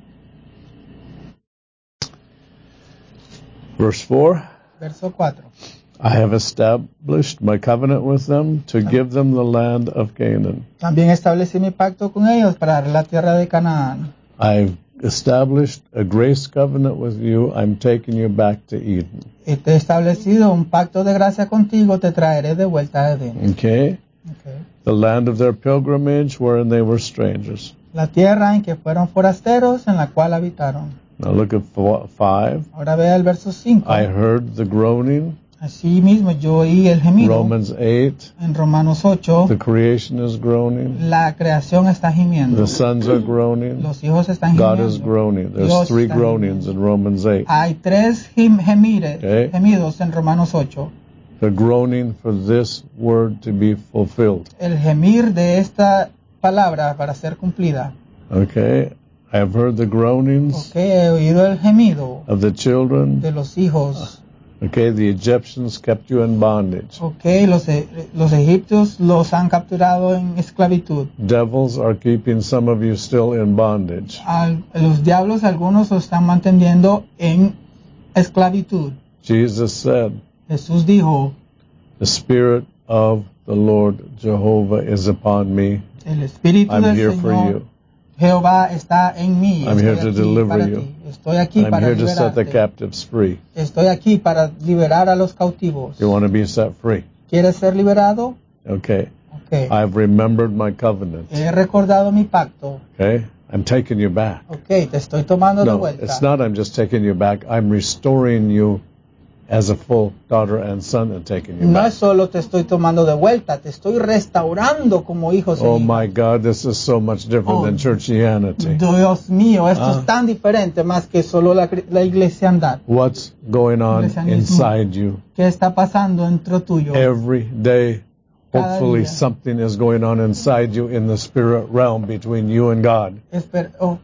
Verse four. Verso cuatro. I have established my covenant with them to give them the land of Canaan. También establecí mi pacto con ellos para dar la tierra de Canaán. I've established a grace covenant with you. I'm taking you back to Eden. Y te he establecido un pacto de gracia contigo, te traeré de vuelta a Edén. Okay? Okay. The land of their pilgrimage wherein they were strangers. La tierra en que fueron forasteros, en la cual habitaron. Now look at four, five. Ahora vea el verso cinco. I heard the groaning. Así mismo yo oí el gemido. Romans eight. En Romanos ocho, The creation is groaning. la creación está gimiendo. The sons are groaning. Los hijos están God gimiendo. is groaning. There's Dios three está groanings in Romans eight. Hay tres gem- gemires, Okay. gemidos en Romanos ocho. The groaning for this word to be fulfilled. El gemir de esta palabra para ser cumplida. Okay? I have heard the groanings Ok, he oído el gemido of the children. de los hijos. Okay, the Egyptians kept you in bondage. Ok, los, e- los egipcios los han capturado en esclavitud. Devils are keeping some of you still in bondage. Al- los diablos, algunos los están manteniendo en esclavitud. Jesus said, Jesús dijo, the Spirit of the Lord Jehovah is upon me. el Espíritu I'm del here for Señor you. Jehová está en mí. I'm Estoy here to aquí deliver para you. ti. Estoy aquí I'm para here to set the liberarte. captives free. Estoy aquí para liberar a los cautivos. You want to be set free? ¿Quieres ser liberado? Okay. Ok. I've remembered my covenant. He recordado mi pacto. Okay? I'm taking you back. Ok, te estoy tomando de No, vuelta. it's not I'm just taking you back. I'm restoring you as a full daughter and son and taking you No back. es solo te estoy tomando de vuelta, te estoy restaurando como hijos Oh e hijas. my God, this is so much different Oh, than churchianity. Dios mío, esto Ah. es tan diferente más que solo la, cri- la iglesiandad. What's going on Cristianismo. inside you? ¿Qué está pasando dentro tuyo? Every day, Cada hopefully día. something is going on inside you in the spirit realm between you and God. Esper- o-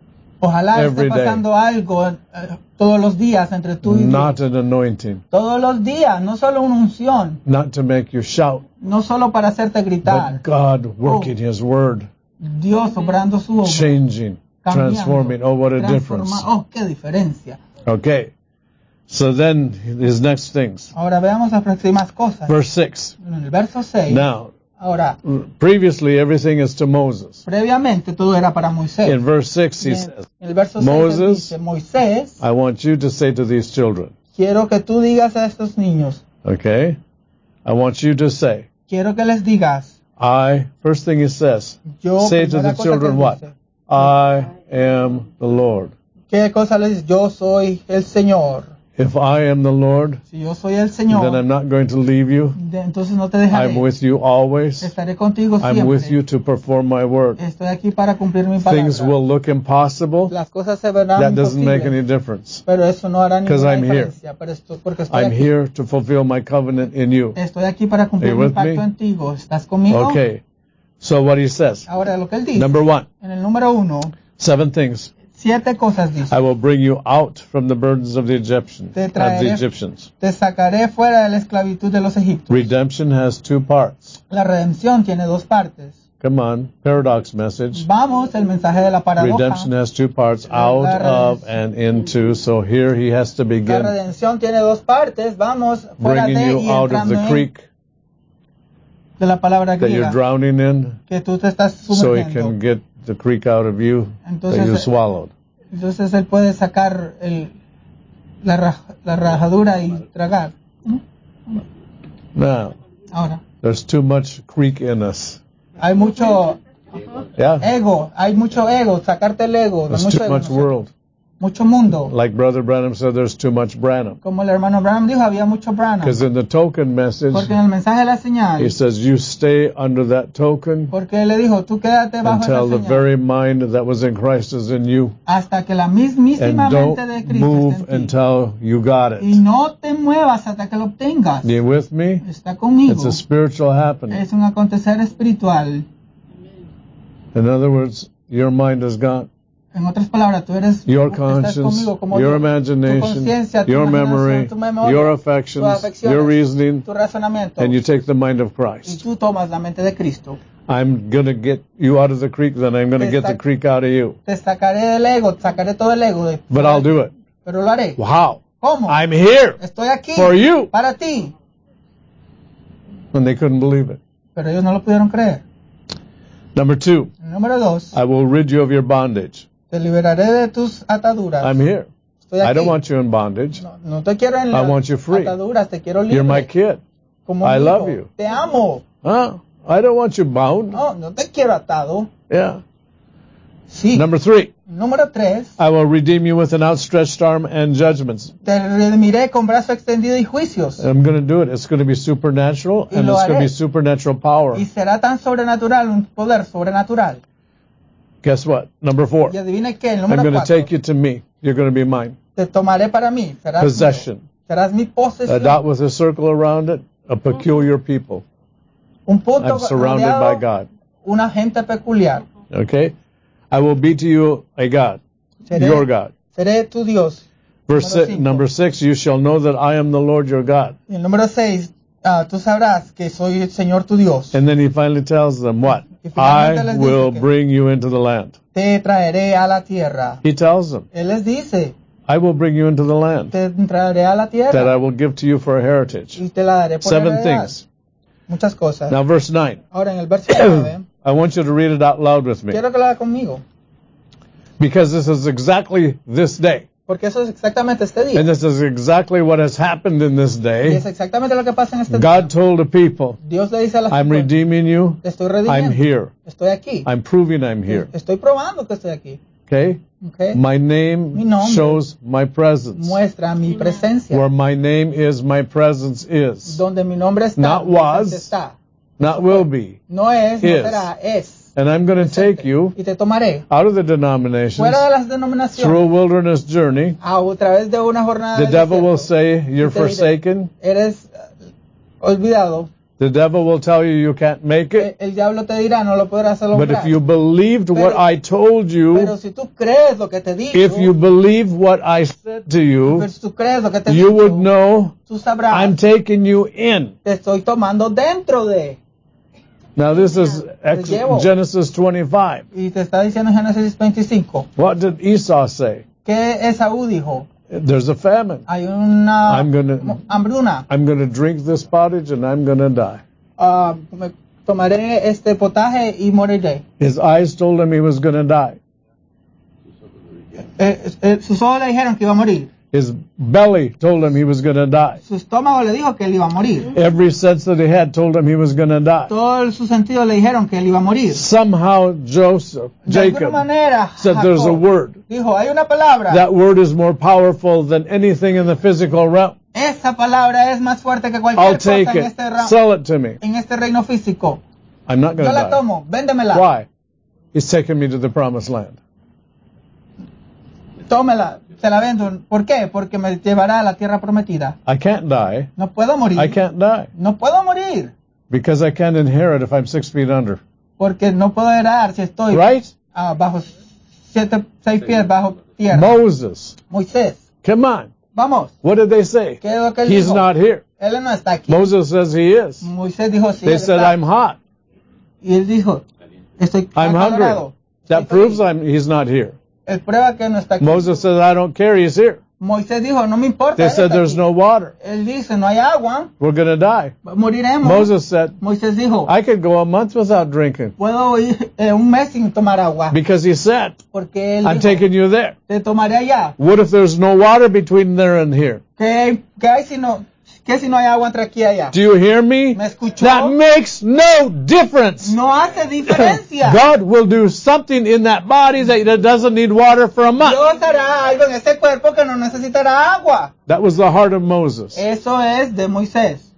ojalá Every esté day. pasando algo eh, todos los días entre tú y Dios. Not an anointing. Todos los días, no solo una unción, Not to make you shout, no solo para hacerte gritar. but God working Oh. His word, Dios obrando su obra, changing, cambiando, transforming. Oh, what a transforma- difference. Oh, qué diferencia. Okay. So then, his next things. Ahora veamos las próximas cosas. Verse six. En el verso seis. Now, Ahora, previously everything is to Moses. previamente todo era para Moisés. In verse six he En, says, en el verso seis él Moses, dice, Moisés, I want you to say to these children, quiero que tú digas a estos niños, okay? I want you to say, quiero que les digas, I, first thing he says, yo, say to primera the cosa children que what? dice, I am the Lord. ¿qué cosa les dice? Yo soy el Señor. If I am the Lord, Si yo soy el Señor, then I'm not going to leave you. de, entonces no te dejaré. I'm with you always. Estaré contigo I'm siempre. with you to perform my word. Estoy aquí para cumplir mi palabra. Things will look impossible. Las cosas se verán That doesn't make any imposibles, difference. pero eso no hará 'Cause ninguna I'm here. diferencia. Pero esto, porque estoy I'm aquí. here to fulfill my covenant in you. Estoy aquí para cumplir Are you mi with pacto me? antiguo. ¿Estás conmigo? Okay. So what he says. Ahora lo que él dice. Number one, En el número uno, seven things. siete cosas dice. I will bring you out from the burdens of the Egyptians. Te Of the traeré, Egyptians. te sacaré fuera de la esclavitud de los egipcios. Redemption has two parts. La redención tiene dos partes. Come on, paradox message. Vamos, el mensaje de la paradoja. Redemption has two parts, La- out la of redención. and into. So here he has to La begin redención tiene dos partes. Vamos fuera bringing de you y out of entrando the en creek de la palabra that you're griega drowning in, que tú te estás so he sumergiendo. can get the creek out of you that you Entonces, swallowed. entonces él puede sacar el, la, raj- la rajadura y tragar. Now, Ahora, there's too much creek in us. hay mucho Yeah? ego, hay mucho ego, sacarte el ego, There's mucho too ego, much nosotros. world. mucho mundo. Like Brother Branham said, there's too much Branham. Como el hermano Branham dijo, había mucho Branham. Because in the token message, Porque en el mensaje de la señal, he says, you stay under that token porque él le dijo, tú quédate bajo until the esa señal very mind that was in Christ is in you. hasta que la And mismísima mente de don't Cristo move esté en ti. until you got Y it. no te muevas hasta que lo obtengas. You with me? Está conmigo. It's a spiritual happening. Es un acontecer espiritual. In other words, your mind is gone. En otras palabras, tú eres Your estás conscience, conmigo como your yo. Tu imagination, conciencia, tu your imaginación, memory, tu memoria, your tus affections, afecciones, your reasoning, tu razonamiento. and you take the mind of Y Christ. tú tomas la mente de Cristo. I'm going to get you out of the creek, then I'm going to get the creek out of you. Te sacaré del ego, te sacaré todo el ego. De, But I'll do it. Pero lo haré. Wow. ¿Cómo? I'm here Estoy aquí for you. para ti. And they couldn't believe it. Pero ellos no lo pudieron creer. Number two, Número dos, I will rid you of your bondage. te liberaré de tus ataduras. I'm here. Estoy aquí. I don't want you in bondage. No, no te quiero en I las want you free. ataduras, te quiero libre. You're my kid. Como I mi love hijo. you. Te amo. Huh? I don't want you bound. No, no te quiero atado. Yeah. Sí. Number three, Número tres, I will redeem you with an outstretched arm and judgments. te redimiré con brazo extendido y juicios. I'm going to do it. It's going to be supernatural, Y and lo it's going to haré. be supernatural power. Y será tan sobrenatural, un poder sobrenatural. Guess what? Number four, Y adivine qué, el I'm número going to cuatro. take you to me. You're going to be mine. Te tomaré para mí. Serás Possession. mío. Serás mi A posesión. dot with a circle around it, a peculiar people. Un punto I'm surrounded by rodeado, God. una gente peculiar. Okay? I will be to you a God, Seré, your God. seré tu Dios. Verse Número si- cinco. number six, you shall know that I am the Lord your God. Y el número seis, ah, tú sabrás que soy el Señor tu Dios. And then he finally tells them what? Y finalmente I les dice will que- bring you into the land. Te traeré a la tierra. He tells them, Él les dice, I will bring you into the land te traeré a la that I tierra will give to you for a heritage. y te la daré por Seven heredad. things. Muchas cosas. Now verse nine. Ahora en el verso nueve, I want you to read it out loud with me. quiero que lo haga conmigo. Because this is exactly this day. Porque eso es exactamente este día. And this is exactly what has happened in this Y day. es exactamente lo que pasa en este God día. told the people, Dios le dice a las I'm personas, redeeming you. te estoy redimiendo. I'm here. Estoy aquí. I'm proving I'm here. Estoy probando que estoy aquí. Okay? Okay. My Mi name nombre shows my presence. Muestra mi presencia. Where my name is, my presence is. Donde mi nombre está, Not mi presencia was. está. Not will be. No es, no Is. será, es. And I'm going to take you Y te tomaré out of the denominations fuera de las through a denominaciones wilderness journey. a través de una jornada The de devil will desierto. say you're Y te diré, forsaken. Eres uh, olvidado. The devil will tell you you can't make El, it. el diablo te dirá, no lo podrás But lograr. if you believed what Pero- I told you, Pero si tú crees lo que te digo, if you believe what I said to you, pero si tú crees lo que te you digo, would know tú sabrás, I'm taking you in. te estoy tomando dentro de. Now this is ex- llevo. Genesis twenty-five. Y te está diciendo en Génesis veinticinco, What did Esau say? que Esaú dijo, There's a famine. hay una I'm gonna- mo- hambruna, I'm going to drink this pottage and I'm going to die. ah, me tomaré este potaje y moriré. His eyes told him he was going to die. Eh, eh, sus ojos le dijeron que iba a morir. His belly told him he was going to die. Su estómago le dijo que él iba a morir. Every sense that he had told him he was going to die. Todos sus sentidos le dijeron que él iba a morir. Somehow Joseph, De alguna Jacob, manera, said there's a Jacob word. dijo, hay una palabra. That word is more powerful than anything in the physical realm. Esa palabra es más fuerte que I'll cualquier cosa take en it. este, ra- Sell it to me. en este reino físico. I'm not going Yo to la die. tomo, véndemela. Why? He's taking me to the promised land. Tómela, te la vendo. ¿Por qué? Porque me llevará a la tierra prometida. I can't die. No puedo morir. I can't die. No puedo morir. Because I can't inherit if I'm six feet under. Porque no puedo heredar si estoy Right? ah, bajo siete, seis pies bajo tierra. Moses. Moisés, Come on. vamos. What did they say? ¿Qué es lo que él He's dijo? not here. Él no está aquí. Moses says he is. Moisés dijo sí. They él said está. I'm hot. Y él dijo, estoy I'm hungry. acalorado. That Estoy proves feliz. I'm, he's not here. Él prueba que no está aquí. Moses says I don't care. He's here. Moisés dijo, no me importa. They él said está there's aquí. no water. Él dice, no hay agua, We're going to die. moriremos. Moses said, Moisés dijo, I could go a month without drinking. puedo ir eh, un mes sin tomar agua. Because he said, Porque él I'm dijo, taking you there. te tomaré allá. What if there's no water between there and here? ¿Qué, qué hay si no, qué si no hay agua entre aquí y allá? Do you hear me? ¿Me escuchó? That makes no difference. No hace diferencia. God will do something in that body that doesn't need water for a month. Dios hará algo en ese cuerpo que no necesitará agua. That was the heart of Moses Eso es de Moisés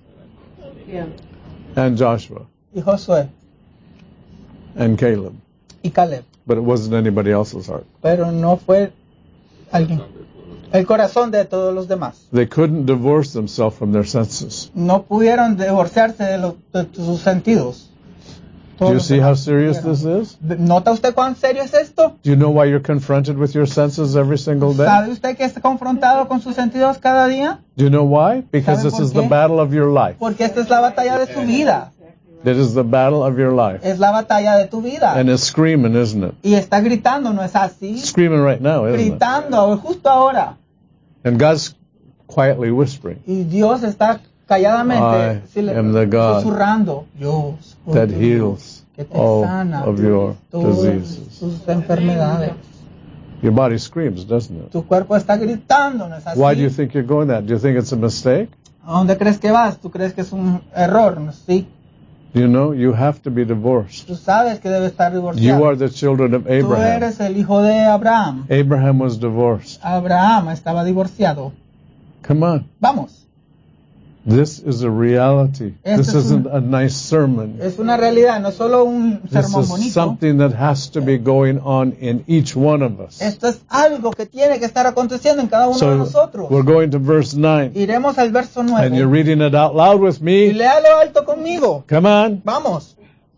and Joshua y Josué and Caleb. y Caleb. But it wasn't anybody else's heart. Pero no fue alguien. El corazón de todos los demás. They couldn't divorce themselves from their senses. No pudieron divorciarse de, lo- de sus sentidos. Do Todos you los see how demás serious pudieron. this is? ¿Nota usted cuán serio es esto? Do you know why you're confronted with your senses every single day? ¿Sabe usted que está confrontado con sus sentidos cada día? Do you know why? Because ¿Sabe this por is the qué? battle of your life. Porque esta es la batalla de su vida. It is the battle of your life. Es la batalla de tu vida. And it's screaming, isn't it? Y está gritando, ¿no es así? It's screaming right now, isn't it? Gritando, justo ahora. And God's quietly whispering Y Dios está calladamente I am the God susurrando. Dios, oh that Dios, heals que te all sana of your todas diseases. tus enfermedades. Your body screams, doesn't it? Tu cuerpo está gritando, ¿no es así? Why do you think you're going that? Do you think it's a mistake? ¿A dónde crees que vas? ¿Tú crees que es un error? ¿No? Sí. You know, you have to be divorced. Tú sabes que debe estar You divorciado. are the children of Tú Abraham. eres el hijo de Abraham. Abraham was divorced. Abraham estaba divorciado. Come on. Vamos. This is a reality. Este This es un- isn't a nice sermon. Es una realidad, no solo un This sermón is bonito. something that has to be going on in each one of us. Esto es algo que tiene que estar aconteciendo en cada uno de So nosotros. we're going to verse nine. Iremos al verso And you're nueve. reading it out loud with Y me. léalo alto conmigo. Come on. Vamos.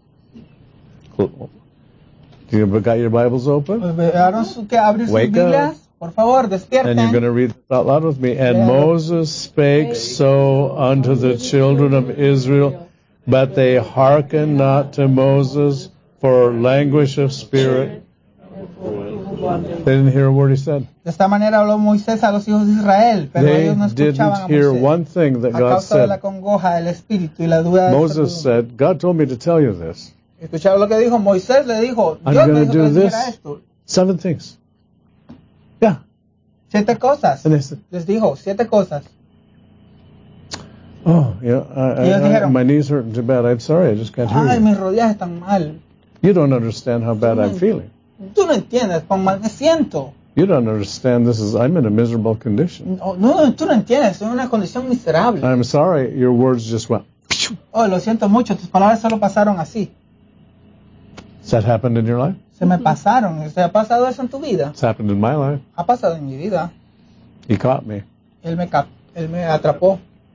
You got your Bibles open? Vearon su- que abrir sus Wake up. Biblias. Por favor, And you're going despierten. to read it out loud with me. And Moses spake so unto the children of Israel, but they hearkened not to Moses for language of spirit. They didn't hear a word he said. De esta manera habló Moisés a los hijos de Israel, pero They ellos no escuchaban didn't a hear Moisés. one thing that A God causa de la said. congoja, el espíritu y la duda de Moses said, God told me to tell you this. Escucharon lo que dijo Moisés, le dijo, I'm Dios me going dijo to que do les dijera this. esto. Seven things. Yeah. Siete cosas. And they said, Les dijo, siete cosas. oh, yeah, I, I, Ellos I, dijeron, my knees hurting too bad. I'm sorry, I just can't hear Ay, you. mis rodillas están mal. You don't understand how bad I'm feeling. Tú no entiendes cuán mal me siento. You don't understand this is, I'm in a miserable condition. No, no, tú no entiendes, estoy en una condición miserable. I'm sorry, your words just went. Oh, lo siento mucho, tus palabras solo pasaron así. Has that happened in your life? Se me pasaron. ¿Se ha pasado eso en tu vida? It's happened in my life. Ha pasado en mi vida. He caught me. Él me, cap él me atrapó.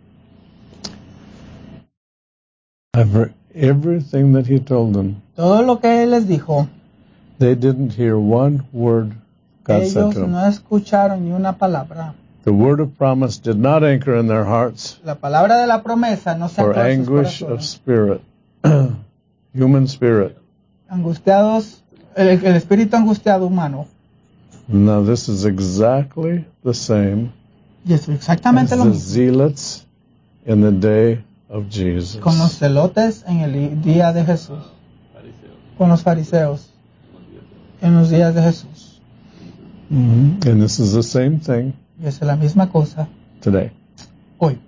Every, everything that he told them, Todo lo que él les dijo, they didn't hear one word God said ellos to them. no escucharon ni una palabra. The word of promise did not anchor in their hearts La palabra de la promesa no se for ancló en sus anguish of corazones. spirit, human spirit. Angustiados, el, el espíritu angustiado humano. Now this is exactly the same Y eso es as exactamente lo the mismo zealots in the day of Jesus. con los celotes en el día de Jesús, con los fariseos en los días de Jesús. Mm-hmm. And this is the same thing Y es la misma cosa today. hoy.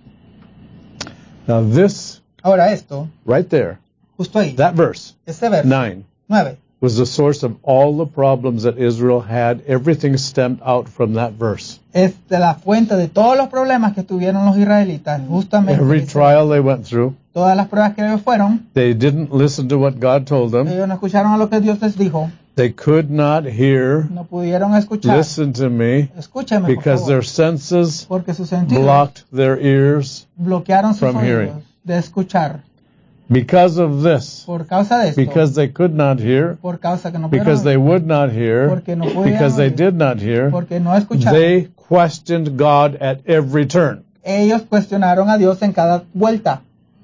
Now this, Ahora esto, right there, justo ahí, that verse, este verso, nine, nueve, was the source of all the problems that Israel had. Everything stemmed out from that verse. es de la fuente de todos los problemas que tuvieron los israelitas, justamente. Every ese- trial they went through, todas las pruebas que ellos fueron, they didn't listen to what God told them. ellos no escucharon a lo que Dios les dijo, They could not hear, no pudieron escuchar. listen to me, Escúcheme, por because favor, their senses porque sus sentidos blocked their ears. bloquearon sus from oídos hearing. de escuchar. Because of this, Por causa de esto, because they could not hear, por causa que no pudieron because they oír, would not hear, porque no podían because they oír, did not hear, porque no escucharon, they questioned God at every turn. ellos cuestionaron a Dios en cada vuelta,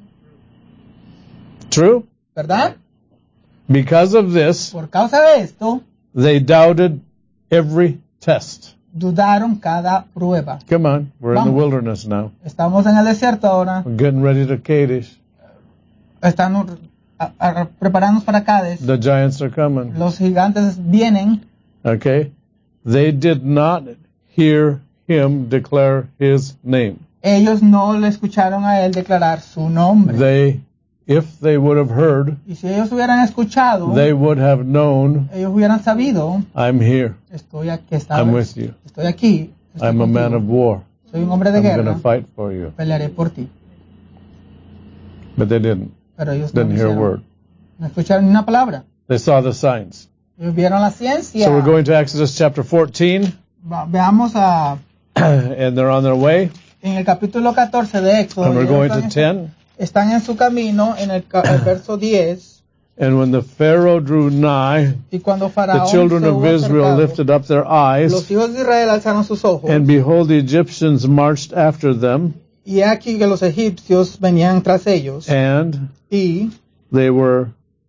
True? ¿verdad? Because of this, Por causa de esto, they doubted every test. dudaron cada prueba. Come on, we're in the Vamos. wilderness now. Estamos en el desierto ahora, We're getting ready to Kadesh. estamos a- a- preparándonos para Cádiz, The giants are coming. los gigantes vienen, Okay? They did not hear him declare his name. ellos no le escucharon a él declarar su nombre. They, if they would have heard, Y si ellos hubieran escuchado, they would have known, ellos hubieran sabido, I'm here. estoy aquí, estaba- I'm with you. estoy aquí, estoy I'm a man contigo. of war. Soy un hombre de I'm going guerra, to fight for you. pelearé por ti. But they didn't. Pero ellos no, Didn't hear a hicieron. word. No escucharon ni una palabra. They saw the signs. Ellos vieron la ciencia. So we're going to Exodus chapter fourteen, Va- veamos a, and they're on their way, en el capítulo catorce de Éxodo. and we're ellos going to están, ten. están en su camino en el, ca- el verso diez. And when the Pharaoh drew nigh, Y cuando the Faraón children se of hubo Israel acercado, lifted up their eyes, los hijos de Israel alzaron sus ojos. and behold, the Egyptians marched after them, Y he aquí que los egipcios venían tras ellos. and Y, they were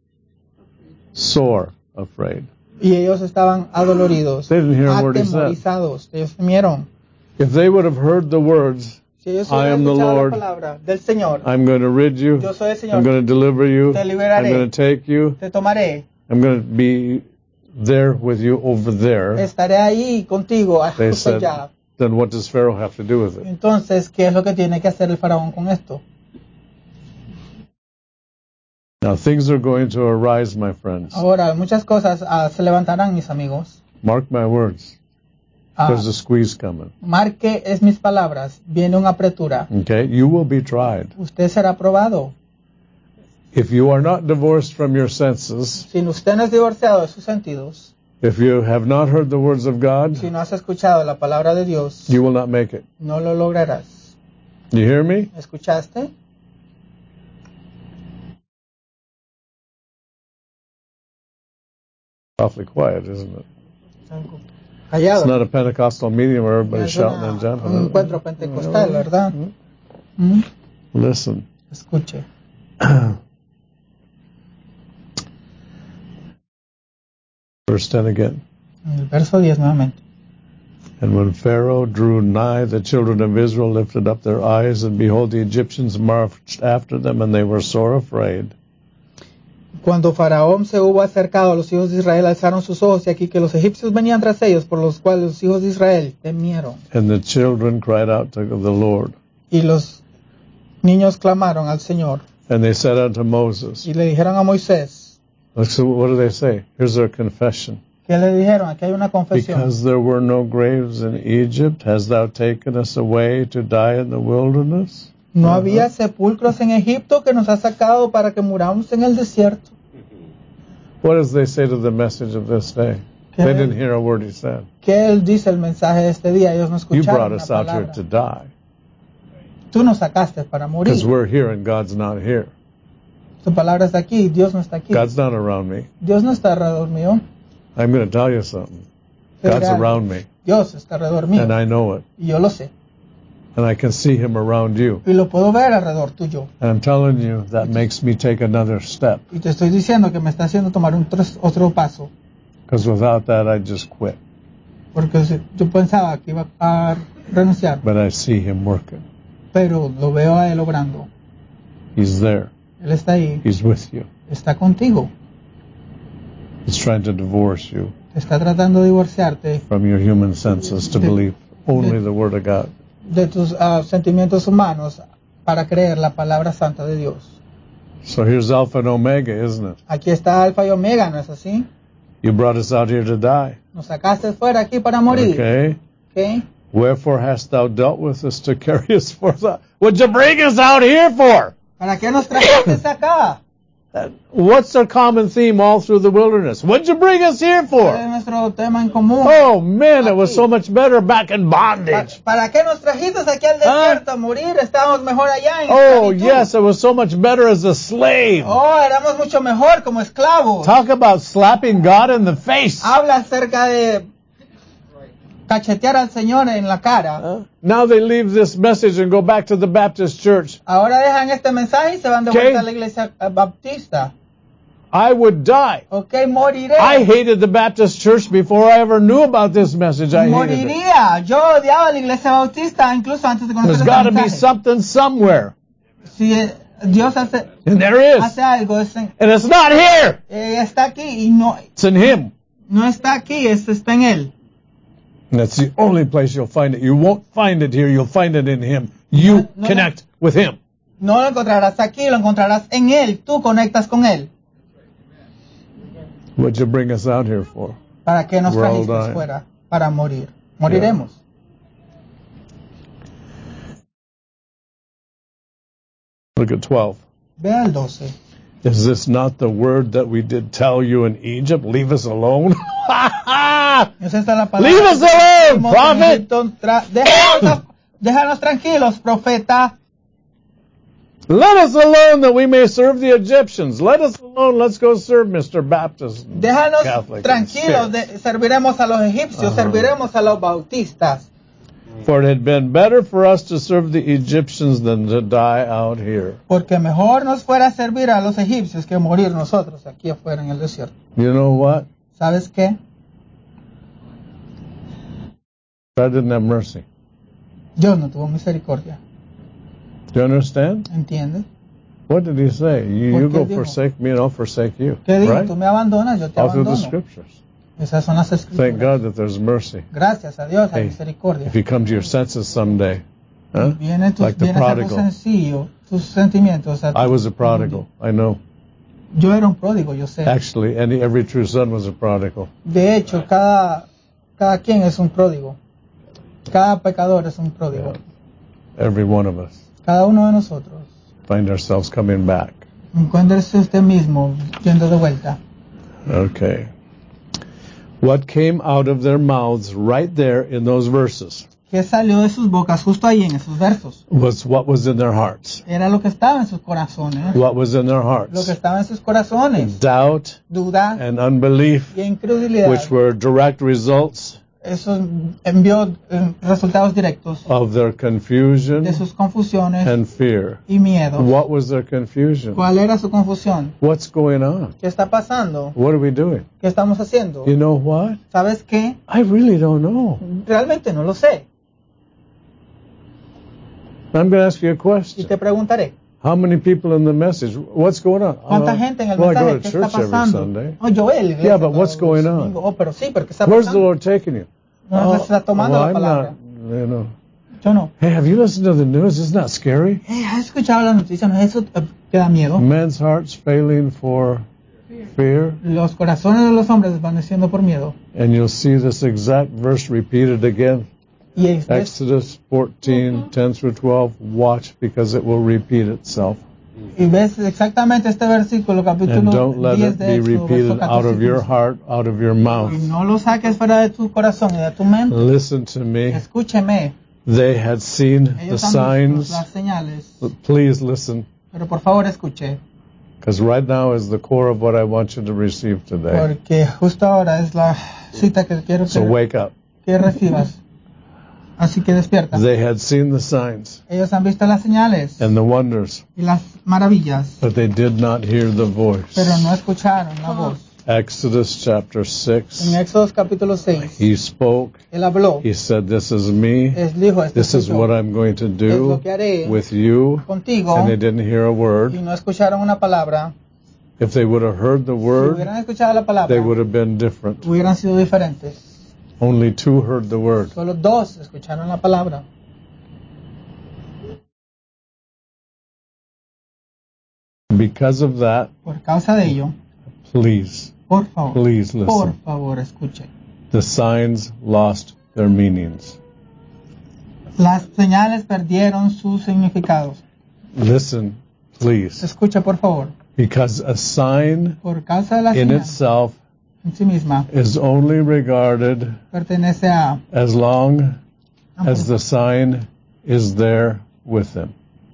sore afraid. y ellos estaban adoloridos, They didn't hear a word he said. atemorizados. Ellos temieron. If they would have heard the words, Si ellos I hubieran am the escuchado Lord, la palabra del Señor, I'm going to rid you, yo soy el Señor, I'm going to deliver you, te I'm liberaré, going to take you, te tomaré, I'm going to be there with you over there, estaré ahí contigo they hasta said, allá. then what does Pharaoh have to do with it? Entonces, ¿qué es lo que tiene que hacer el faraón con esto? Now things are going to arise, my friends. Ahora, muchas cosas ah, se levantarán, mis amigos. Mark my words. Ah, There's a squeeze coming. marque es mis palabras. Viene una apretura. Okay? You will be tried. Usted será probado. If you are not divorced from your senses, Si usted no es divorciado de sus sentidos, if you have not heard the words of God, si no has escuchado la palabra de Dios, you will not make it. no lo lograrás. You hear me? ¿Escuchaste? Awfully quiet, isn't it? Callado. It's not a Pentecostal meeting where everybody's Es shouting una- and jumping. un encuentro pentecostal, ¿verdad? ¿Mm? Listen. Escuche. Verse ten again. En el verso diez nuevamente. And when Pharaoh drew nigh, the children of Israel lifted up their eyes, and behold, the Egyptians marched after them, and they were sore afraid. Cuando Faraón se hubo acercado, los hijos de Israel alzaron sus ojos y aquí que los egipcios venían tras ellos, por los cuales los hijos de Israel temieron. And the children cried out to the Lord. Y los niños clamaron al Señor And they said unto Moses, y le dijeron a Moisés, so what do they say? Here's their confession. ¿qué le dijeron? Aquí hay una confesión. Because there were no graves in Egypt, hast thou taken us away to die in the wilderness? No había sepulcros en Egipto que nos ha sacado para que muramos en el desierto. What does they say to the message of this day? ¿Qué, They didn't hear a word he said. ¿Qué él dice el mensaje de este día? Ellos no You escucharon brought una us out here palabra. to die. Tú nos sacaste para morir. Because we're here and God's not here. Tu palabra está aquí, Dios no está aquí. God's not around me. Dios no está alrededor mío. I'm going to tell you something. Te God's diré, around me, Dios está alrededor mío. and I know it. Y yo lo sé. And I can see him around you. Y lo puedo ver alrededor tuyo. And I'm telling you, that makes me take another step. Y te estoy diciendo que me está haciendo tomar un tros- otro paso. Because without that, I'd just quit. Porque si- yo pensaba que iba a renunciar. But I see him working. Pero lo veo a él obrando. He's there. Él está ahí. He's with you. Está contigo. He's trying to divorce you Está tratando de divorciarte from your human senses to De- believe only de- the Word of God. de tus ah, sentimientos humanos para creer la palabra santa de Dios. So here's Alpha and Omega, isn't it? Aquí está Alfa y Omega, ¿no es así? You brought us out here to die. Nos sacaste fuera aquí para morir. Okay? ¿Ok? Wherefore hast thou dealt with us to carry us forth? What'd you bring us out here for? ¿Para qué nos trajiste acá? That- What's our common theme all through the wilderness? What'd you bring us here ¿Cuál es for? nuestro tema en común? Oh man, it was so much better back in Pa- bondage. ¿Para qué nos trajiste aquí al desierto a morir? Estábamos mejor allá en Oh esclavitud. yes, it was so much better as a slave. Oh, éramos mucho mejor como esclavos. Talk about slapping God in the face. Habla acerca de cachetear al Señor en la cara. Uh, now they leave this message and go back to the Baptist church. Ahora dejan este mensaje y se van de ¿Qué? vuelta a la iglesia eh, baptista. I would die. Ok, moriré. I hated the Baptist church before I ever knew about this message. I hated it. Moriría. Yo odiaba la iglesia bautista incluso antes de There's conocer got to este be mensaje. something somewhere. Si eh, Dios hace, And there is. hace algo, es en- And it's not here. eh, está aquí y no, It's in Him. no está aquí, es- está en Él. And that's the only place you'll find it. You won't find it here. You'll find it in Him. You No, no, connect with Him. No lo encontrarás aquí, lo encontrarás en Él. Tú conectas con Él. What'd you bring us out here for? ¿Para qué nos We're all trajiste dying. fuera? Para morir. Moriremos. Look at twelve. Ve al doce. Is this not the word that we did tell you in Egypt? Leave us alone. ¿Es esta la palabra? Leave us alone, Dijimos en prophet. Egipto, tra- Déjanos, déjanos tranquilos, profeta. Let us alone that we may serve the Egyptians. Let us alone. Let's go serve Mister Baptist. and Déjanos Catholic and tranquilos. Spirit. De, serviremos a los egipcios, Ajá. serviremos a los bautistas. For it had been better for us to serve the Egyptians than to die out here. Porque mejor nos fuera servir a los egipcios que morir nosotros aquí afuera en el desierto. You know what? ¿Sabes qué? God didn't have mercy. Dios no tuvo misericordia. Do you understand? ¿Entiendes? What did he say? You, ¿Por you qué go dijo? forsake me and I'll forsake you. ¿Qué dijo? Right? Tú me abandonas, yo te All through the abandono. scriptures. Esas son las Thank escrituras. God that there's mercy. Gracias a Dios, a Hey, misericordia. If you come to your senses someday, huh? Viene tus, like the vienes a tu prodigal. sencillo, tus sentimientos. A tu- I was a prodigal. I know. Yo era un pródigo, yo sé. Actually, any every true son was a prodigal. De hecho, cada, cada quien es un pródigo. Cada pecador es un pródigo. Every one of us Cada uno de nosotros. find ourselves coming back. Encuéntrese usted mismo yendo de vuelta. Okay. What came out of their mouths right there in those verses ¿Qué salió de sus bocas justo ahí en esos versos? was what was in their hearts. Era lo que estaba en sus corazones. What was in their Lo hearts? que estaba en sus corazones. Doubt Duda and unbelief, y incredulidad. which were direct results Eso envió eh, resultados directos of their confusion de sus confusiones and fear. y miedos. What was their confusion? ¿Cuál era su confusión? What's going on? ¿Qué está pasando? What are we doing? ¿Qué estamos haciendo? You know what? ¿Sabes qué? I really don't know. Realmente no lo sé. I'm going to ask you a Y question. te preguntaré. How many people in the message? What's going on? ¿Cuánta Oh, gente en el well, I go mensaje? to ¿Qué está church every pasando? Sunday. Oh, yo voy a la iglesia Yeah, but todos what's los going on? domingos. Oh, pero sí, pero ¿qué está Where's the pasando? Lord taking you? No, se está tomando well, la I'm palabra. not, you know. Yo no. Hey, have you listened to the news? Isn't that scary? Eh, ¿has escuchado la noticia? ¿No eso eh, te da miedo? Men's hearts failing for fear. Los corazones de los hombres desvaneciendo por miedo. And you'll see this exact verse repeated again. Y es, Exodus fourteen, ten through twelve. Watch, because it will repeat itself. y ves exactamente este versículo, And capítulo don't let diez it de be Éxodo, verso repeated out catorce of y your quince. heart, out of your mouth. Y no lo saques fuera de tu corazón y de tu mente. Listen to me. Escúcheme. They had seen the Ellos han visto signs. las señales. Please listen, Pero por favor escuche. because right now is the core of what I want you to receive today. Porque justo ahora es la cita que quiero So que, wake up. que recibas. Así que despierta. They had seen the signs Ellos han visto las señales and the wonders, y las maravillas, but they did not hear the voice. pero no escucharon la voz. Exodus chapter six. En Éxodo capítulo seis, He spoke. él habló. He said, "This is me. Él dijo, este This soy is yo. what I'm going to Es do lo que haré with you." contigo. And they didn't hear a Y word. no escucharon una palabra. If they would have heard the Si word, hubieran escuchado la palabra, they would have been different. hubieran sido diferentes. Only two heard the word. Solo dos escucharon la palabra. Because of that, Por causa de ello, please, por favor, please por listen. favor, escuchen. The signs lost their meanings. Las señales perdieron sus significados. Listen, please. Escucha, por favor. Because a sign Por causa de la in señal itself en sí misma is only regarded pertenece a as long as the sign is there with them.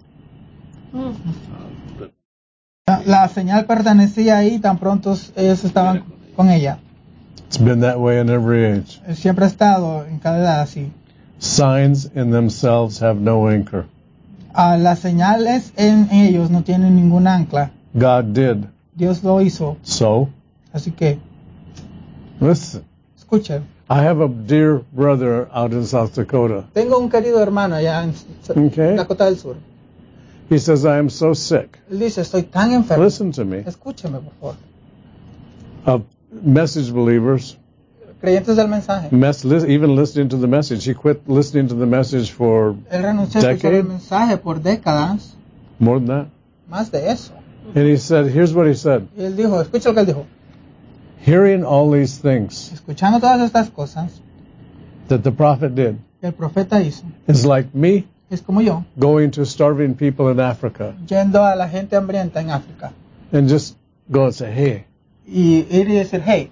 la, la señal pertenecía ahí tan pronto ellos estaban con ella. It's been that way in every age. Siempre ha estado en cada edad así. Signs in themselves have no anchor. Ah, las señales en ellos no tienen ningún ancla. God did. Dios lo hizo. So, Así que, listen. escuchen. I have a dear brother out in South Dakota. Tengo un querido hermano allá en Okay. Dakota del Sur. He says, I am so sick. Él dice, estoy tan enfermo. Listen to me. Escúcheme, por favor. Of message believers, Creyentes del mensaje. mess, li- even listening to the message. He quit listening to the message for Él renunció a escuchar el decade, mensaje por décadas. more than that. Más de eso. And he said, here's what he said. Y él dijo, escucha lo que él dijo. Hearing all these things Escuchando todas estas cosas that the prophet did que el profeta hizo, is like me es como yo, going to starving people in Africa yendo a la gente hambrienta en África. and just go and say, hey, Y ir y decir, hey,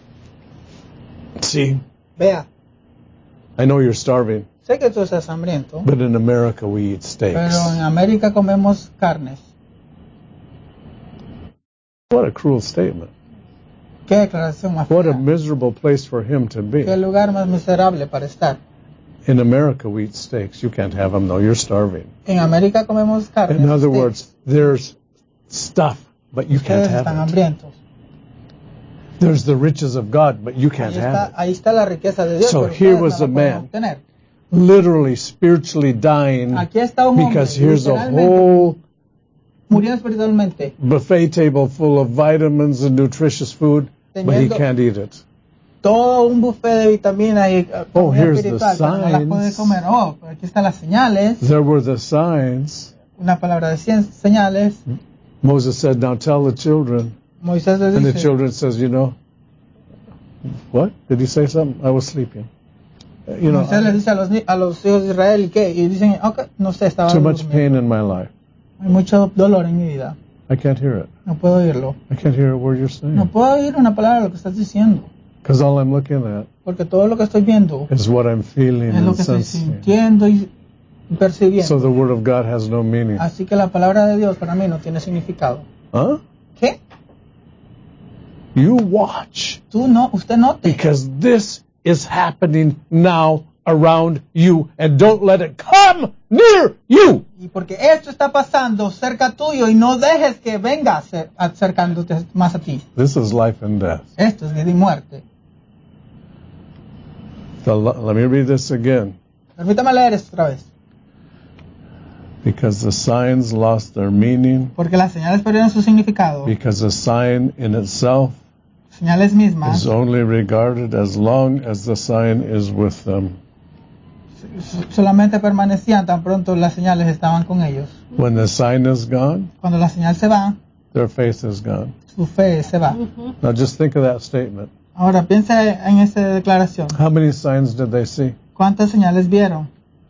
see, vea, I know you're starving, sé que tú estás hambriento, but in America we eat steaks. pero en América comemos carnes. What a cruel statement. Qué declaración más What a fea. miserable place for him to be. Qué lugar más miserable para estar. In America we eat steaks. You can't have them though. You're starving. En América comemos carnes. In other steaks. words, there's stuff, but you can't Ustedes están have it. hambrientos. There's the riches of God, but you Ahí can't está, have it. ahí está la riqueza de Dios, So pero here ustedes was no a la pueden man. obtener. Literally, spiritually dying Aquí está un hombre, because here's a literalmente, whole murió espiritualmente, buffet table full of vitamins and nutritious food, but he Teniendo- can't eat it. todo un buffet de vitaminas y uh, Oh, comida here's the espiritual, pero no las puede signs. comer. Oh, pero aquí están las señales, There were the signs. una palabra de cien señales. Moses said, now tell the children. Moisés le And the dice, children says, you know, what? Did he say something? I was sleeping. Uh, You know, Moisés le dice a los, ni- a los hijos de Israel, ¿y qué? Y dicen, okay, no sé, estaba too much durmiendo. pain in my life. Hay mucho dolor en mi vida, I can't hear it. no puedo oírlo. I can't hear a word you're No saying. puedo oír una palabra de lo que estás diciendo, Because all I'm looking at porque todo lo que estoy viendo is what I'm feeling es lo and que estoy sensing. sintiendo y percibiendo. So the word of God has no meaning. Así que la palabra de Dios para mí no tiene significado. Huh? ¿Qué? You watch. Tú no, usted note. Because this is happening now around you, and don't let it come near you. Y porque esto está pasando cerca tuyo y no dejes que venga acer- acercándote más a ti. This is life and death. Esto es vida y muerte. The, let me read this again. Permítame leer esto otra vez. Because the signs lost their meaning. Porque las señales perdieron su significado. Because a sign in itself Señales mismas is only regarded as long as the sign is with them. so- solamente permanecían tan pronto las señales estaban con ellos. When the sign is gone, Cuando la señal se va, their faith is gone. su fe se va. Now just think of that statement. Ahora piensa en esa declaración. How many signs did they see? ¿Cuántas señales vieron?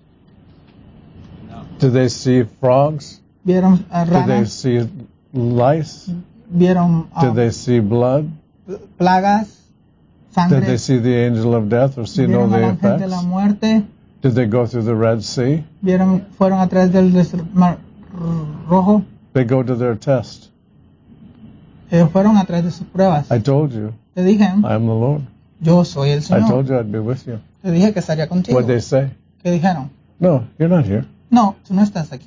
Did they see frogs? ¿Vieron uh, Did they ranas? see lice? ¿Vieron uh, Did they see blood? plagas? Did they ¿Sangre? see the angel of death or see no ¿Vieron al the ángel de la effects? muerte? Did they go through the Red Sea? ¿Vieron, fueron a través del des- mar rojo? They go to their test. Ellos fueron a través de sus pruebas. I told you, Te dije, I am the Lord. yo soy el I Señor. told you I'd be with you. Te dije que estaría contigo. What'd they say? ¿Qué dijeron? No, you're not here. No, tú no estás aquí.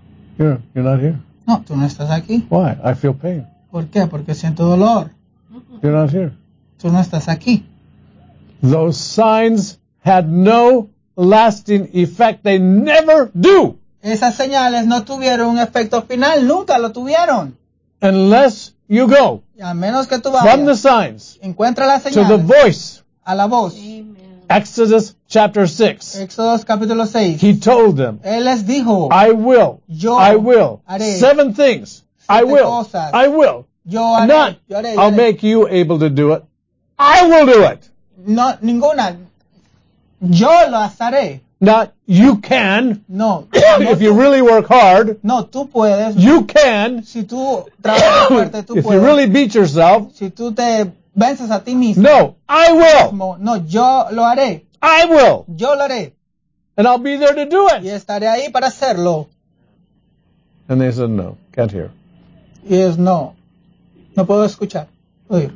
You're, you're not here. No, tú no estás aquí. Why? I feel pain. ¿Por qué? Porque siento dolor. You're not here. Tú no estás aquí. Those signs had no lasting effect. They never do. Esas señales no tuvieron un efecto final, nunca lo tuvieron. Unless you go Y a menos que tú from the vayas, signs encuentra las to the señales voice. a la voz. Exodus chapter six. Éxodo capítulo seis. He told them, Él les dijo, I will, Yo I will, haré seven things. I siete will, cosas. I will. yo haré, Not, yo haré, yo I'll haré. make you able to do it. I will do it. No, ninguna. Yo lo haré. Not, you can. No, no, If you tú, really work hard, no, tú puedes. you can. Si tú trabajas fuerte, tú If you puedes. really beat yourself, Si tú te vences a ti mismo, no, I will. mismo, no, yo lo haré. I will. Yo lo haré. And I'll be there to do Y it. estaré ahí para hacerlo. And they said, no, can't hear. Y es no. No puedo escuchar. Oír.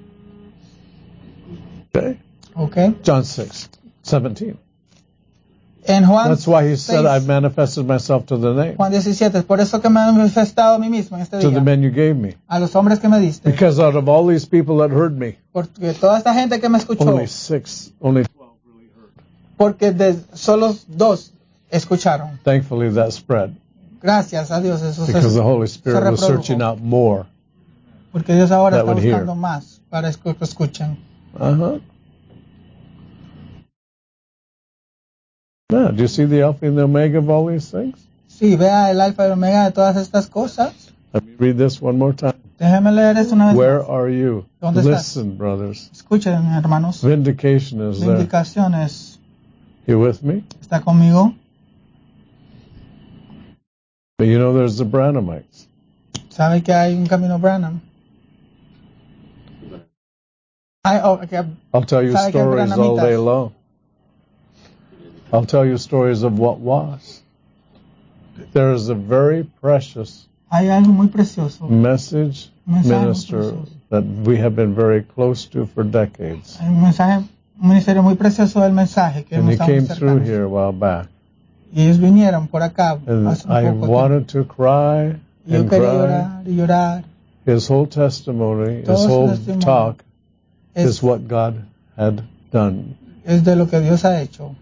Okay. Okay. John six, seventeen. En Juan, That's why he said, seis, I've manifested myself to the name, Juan diecisiete, es por eso que me he manifestado a mí mismo en este to the día. men you gave me. A los hombres que me diste. Because out of all these people that heard me, Porque toda esta gente que me escuchó, only six, only twelve really heard. porque de solo dos escucharon. Thankfully that spread Gracias a Dios eso se, because the Holy se Spirit was reprodujo. searching out more. Porque Dios ahora that está would buscando hear. más para que escuchen. Uh-huh. Yeah, do you see the Alpha and the Omega of all these things? Sí, vea el alfa y el omega de todas estas cosas. Let me read this one more time. Déjeme leer esto una vez Where más. are you? ¿Dónde estás? Listen, brothers. Escuchen, hermanos. Vindication is there. Vindicaciones. You with me? ¿Está conmigo? But you know there's the Branhamites. ¿Sabe que hay un camino Branham? Hay, oh, okay. I'll tell you ¿Sabe que hay stories all Branhamitas? day long. I'll tell you stories of what was. There is a very precious Hay algo muy precioso. message Un mensaje muy minister precioso. that we have been very close to for decades. Hay un mensaje, un ministerio muy precioso del mensaje que And hemos he estado came muy through cercanos. here a while back. Y ellos vinieron por acá And hace un I poco tiempo. wanted to cry Y yo and quería cry. llorar y llorar. His whole testimony, Todo his su whole testimonio talk Es, is what God had done es de lo que Dios ha hecho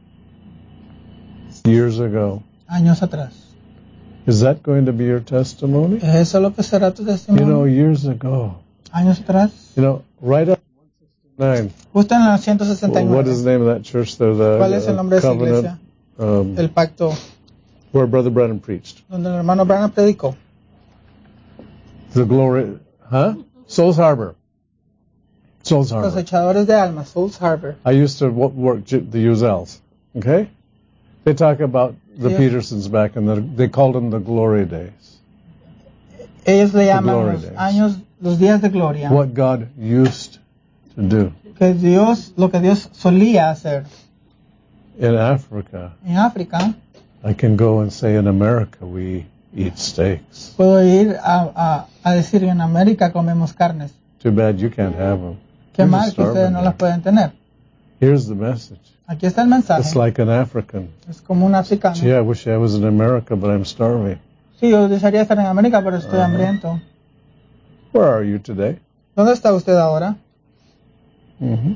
years ago. años atrás. Is that going to be your testimony? ¿Es eso lo que será tu You know, testimonio? years ago, Años atrás. you know, right up one sixty-nine. Justo en la ciento sesenta y What is the nueve. name of that church there? The ¿Cuál es el nombre de esa covenant, iglesia? um, El pacto where Brother Brennan preached. donde el hermano Branham predicó. The glory, huh? Souls Harbor. Souls Harbor. Cosechadores de almas, Souls Harbor. I used to wo- work j- the Uzels. Okay? They talk about the Yeah. Petersons back in the, they called them the glory days. Ellos le llaman glory los days. años, los días de gloria. What God used to do. Que Dios, lo que Dios solía hacer. In Africa, En África, I can go and say in America we eat steaks. puedo ir a, a, a decir que en América comemos carnes. Too bad you can't have them. Qué You're mal just que ustedes starving no there. las pueden tener. Here's the message. Aquí está el mensaje. It's like an African. Es como un africano. Gee, I wish I was in America, but I'm starving. Sí, yo desearía estar en América, pero estoy Ajá. hambriento. Where are you today? ¿Dónde está usted ahora? Mm-hmm.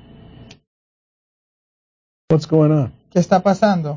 What's going on? ¿Qué está pasando?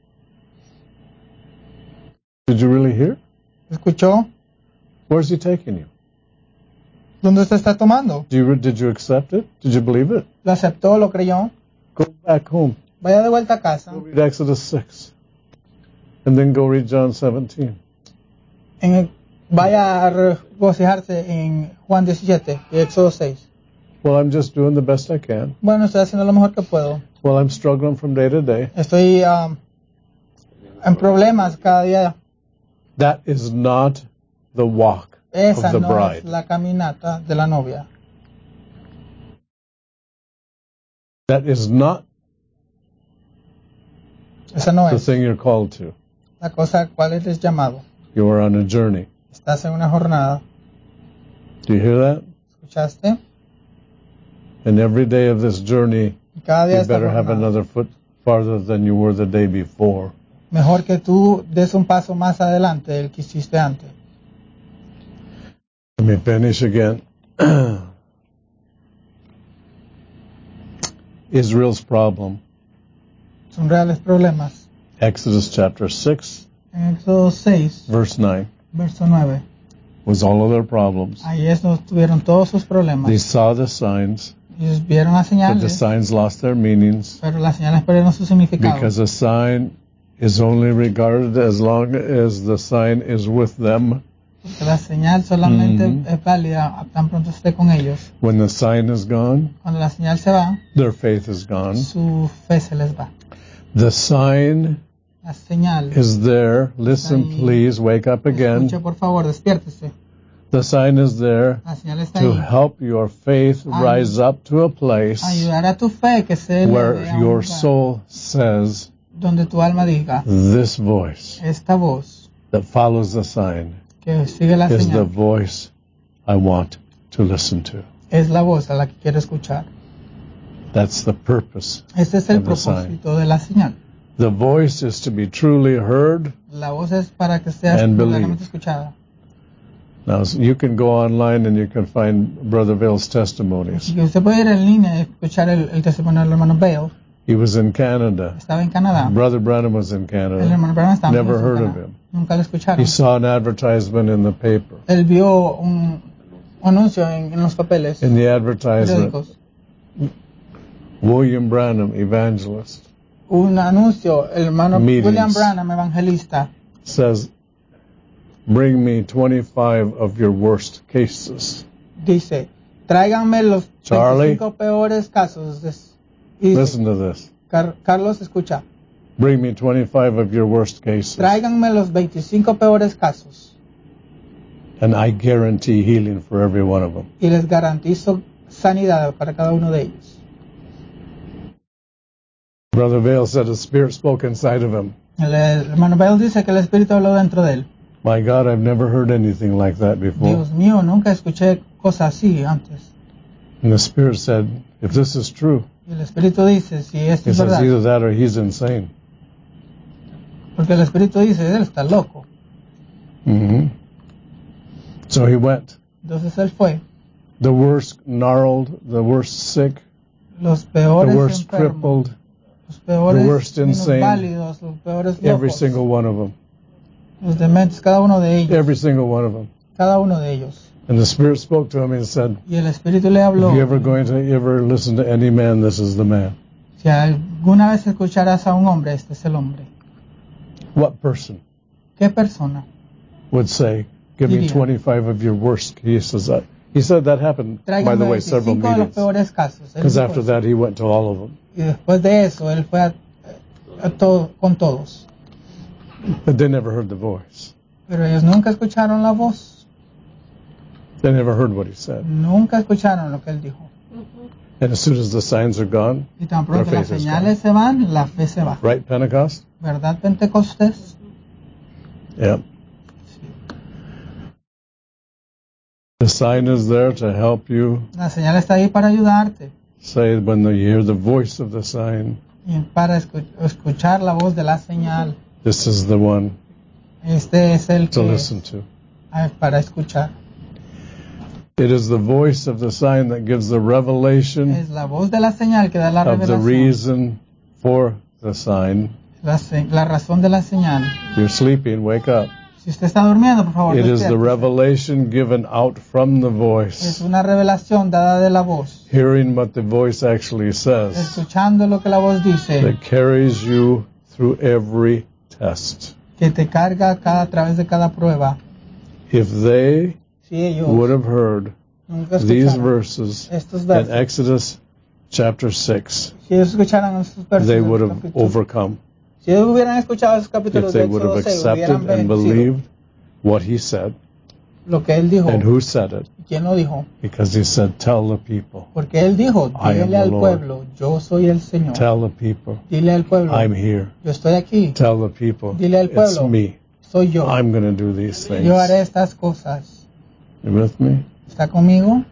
Did you really hear? ¿Escuchó? Where's he taking you? ¿Dónde usted está tomando? Do you, did you accept it? Did you believe it? ¿Lo aceptó? ¿Lo creyó? Go back home. Vaya de vuelta a casa. Go read Exodus six. And then go read John seventeen. En el- vaya a regocijarse en Juan diecisiete y Éxodo seis. Well, I'm just doing the best I can. Bueno, estoy haciendo lo mejor que puedo. Well, I'm struggling from day to day. Estoy um, en problemas cada día. That is not the walk Esa of the no bride. es la caminata de la novia. That is not Esa no the es thing you're called to. la cosa a cual eres llamado. You are on a journey. Estás en una jornada. Do you hear that? ¿Escuchaste? And every day of this journey, Y cada día you esta better have jornada. another foot farther than you were the day before. Mejor que tú des un paso más adelante del que hiciste antes. Let me finish again. Israel's problem. Son reales problemas. Exodus chapter six, En Éxodo seis, verse nine, verso nueve. was all of their problems. Ahí es donde tuvieron todos sus problemas. They saw the signs, Ellos vieron las but the señales, signs lost their meanings pero las señales perdieron su significado. because a sign is only regarded as long as the sign is with them. Porque la señal solamente Mhm. es válida tan pronto esté con ellos. When the sign is gone, Cuando la señal se va, their faith is gone. su fe se les va. The sign La señal. is there. Listen, Ahí. please, wake up again. Escuche, por favor, despiértese. The sign is there La señal está to ahí. help your faith Ay- rise up to a place Ayudar a tu fe que se eleve where a un your lugar soul says, donde tu alma diga, this voice esta voz that follows the sign que sigue la is the señal voice I want to listen to. es la voz a la que quiero escuchar. That's the purpose. Ese es el of the sign. propósito de la señal. The voice is to be truly heard. La voz es para que sea And verdaderamente believe. escuchada. Now, you can go online and you can find Brother Vale's testimonies. Así que usted puede ir en línea y escuchar el, el testimonio del hermano Bale. He was in Canada. Estaba en Canadá. Brother Branham was in El Canada. hermano Branham estaba Never en heard of Canadá. him. Nunca lo escucharon. He saw an advertisement in the paper. Él vio un anuncio en, en los papeles In the advertisement, periódicos. William Branham, evangelist, Un anuncio, el hermano Meetings. William Branham, evangelista, says, bring me twenty-five of your worst cases. dice, tráiganme los Charlie. veinticinco peores casos. de- y dice, Listen to this. Car- Carlos, escucha, Bring me twenty-five of your worst cases. tráiganme los veinticinco peores casos And I guarantee healing for every one of them. y les garantizo sanidad para cada uno de ellos. Brother Vale said the Spirit spoke inside of him. El, el hermano Bale dice que el Espíritu habló dentro de él. My God, I've never heard anything like that before. Dios mío, nunca escuché cosas así antes. And the Spirit said, if this is true, Y el Espíritu dice, si esto he es says verdad, either that or he's insane. porque el Espíritu dice, él está loco. hmm So he went. Entonces él fue. The worst gnarled, the worst sick, Los the peores worst enfermos, crippled, los peores the worst insane, válidos, los peores every locos, single one of them. los dementes, cada uno de ellos, Every single one of them. cada uno de ellos. And the Spirit spoke to him and said, Y el Espíritu le habló, if you're ever going to ever listen to any man, this is the man. si alguna vez escucharás a un hombre, este es el hombre. What person ¿Qué persona? would say, give me Diría. twenty-five of your worst cases? Uh, He said that happened, by Tráigame the way, several veinticinco de los meetings. peores casos. Él Because dijo after eso. that, he went to all of them. Y después de eso, él fue a, a to- con todos. But they never heard the voice. Pero ellos nunca escucharon la voz. They never heard what he said. Nunca escucharon lo que él dijo. And as soon as the signs are gone, Y tan their pronto las faith is señales se van, la fe se va. right, Pentecost? ¿Verdad, Pentecostés? Yeah. The sign is there to help you. La señal está ahí para ayudarte Say when you hear the voice of the sign, y para escu- escuchar la voz de la señal. this is the one Este es el to que listen to. es para escuchar. It is the voice of the sign that gives the revelation Es la voz de la señal que da la of the revelación. reason for the sign. La, se- la razón de la señal. You're sleeping, wake up. Si usted está durmiendo, por favor, It is the despiértese. revelation given out from the Es voice, una revelación dada de la voz. hearing what the voice actually says, Escuchando lo que la voz dice, that carries you through every test. que te carga cada, a través de cada prueba. If they Si ellos would have heard nunca these escucharon verses estos in versos, Exodus chapter six, si ellos escucharan estos versos, they del would have capítulo- overcome. si ellos hubieran escuchado esos capítulos If de they would Éxodo have seis, hubieran accepted and vencido believed what he said lo que él dijo. and who said it, ¿Y quién lo dijo? because he said, tell the people, Porque él dijo, I am dile the al Lord. pueblo, yo soy el Señor. tell the people, Dile al pueblo, I'm here. yo estoy aquí, Tell the people, Dile al it's pueblo. me. soy yo. I'm going to do these things. Yo haré estas cosas. You with me? ¿Está conmigo?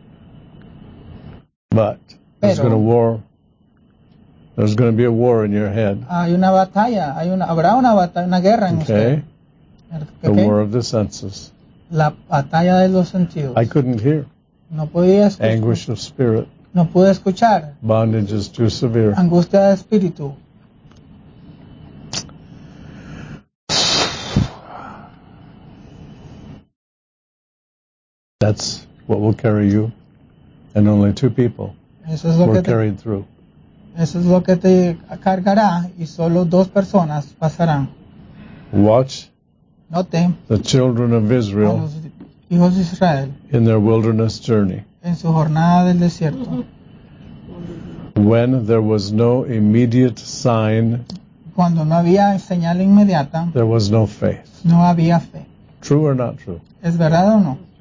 But there's Pero- going to war. There's going to be a war in your head. Hay una batalla, hay una, habrá una batalla, una guerra en Okay? usted. The ¿Ok? war of the senses. La batalla de los sentidos. I couldn't hear. No podía escuchar. Anguish of spirit. No No pude escuchar. Bondage is too severe. Angustia de espíritu. That's what will carry you, and only two people Eso es lo were que te, carried through. eso es lo que te cargará y solo dos personas pasarán. Watch Note the children of a Israel los hijos de Israel in their wilderness journey. en su jornada del desierto. When there was no immediate sign, Cuando no había señal inmediata, there was no faith. no había fe. True or not true? ¿Es verdad o no?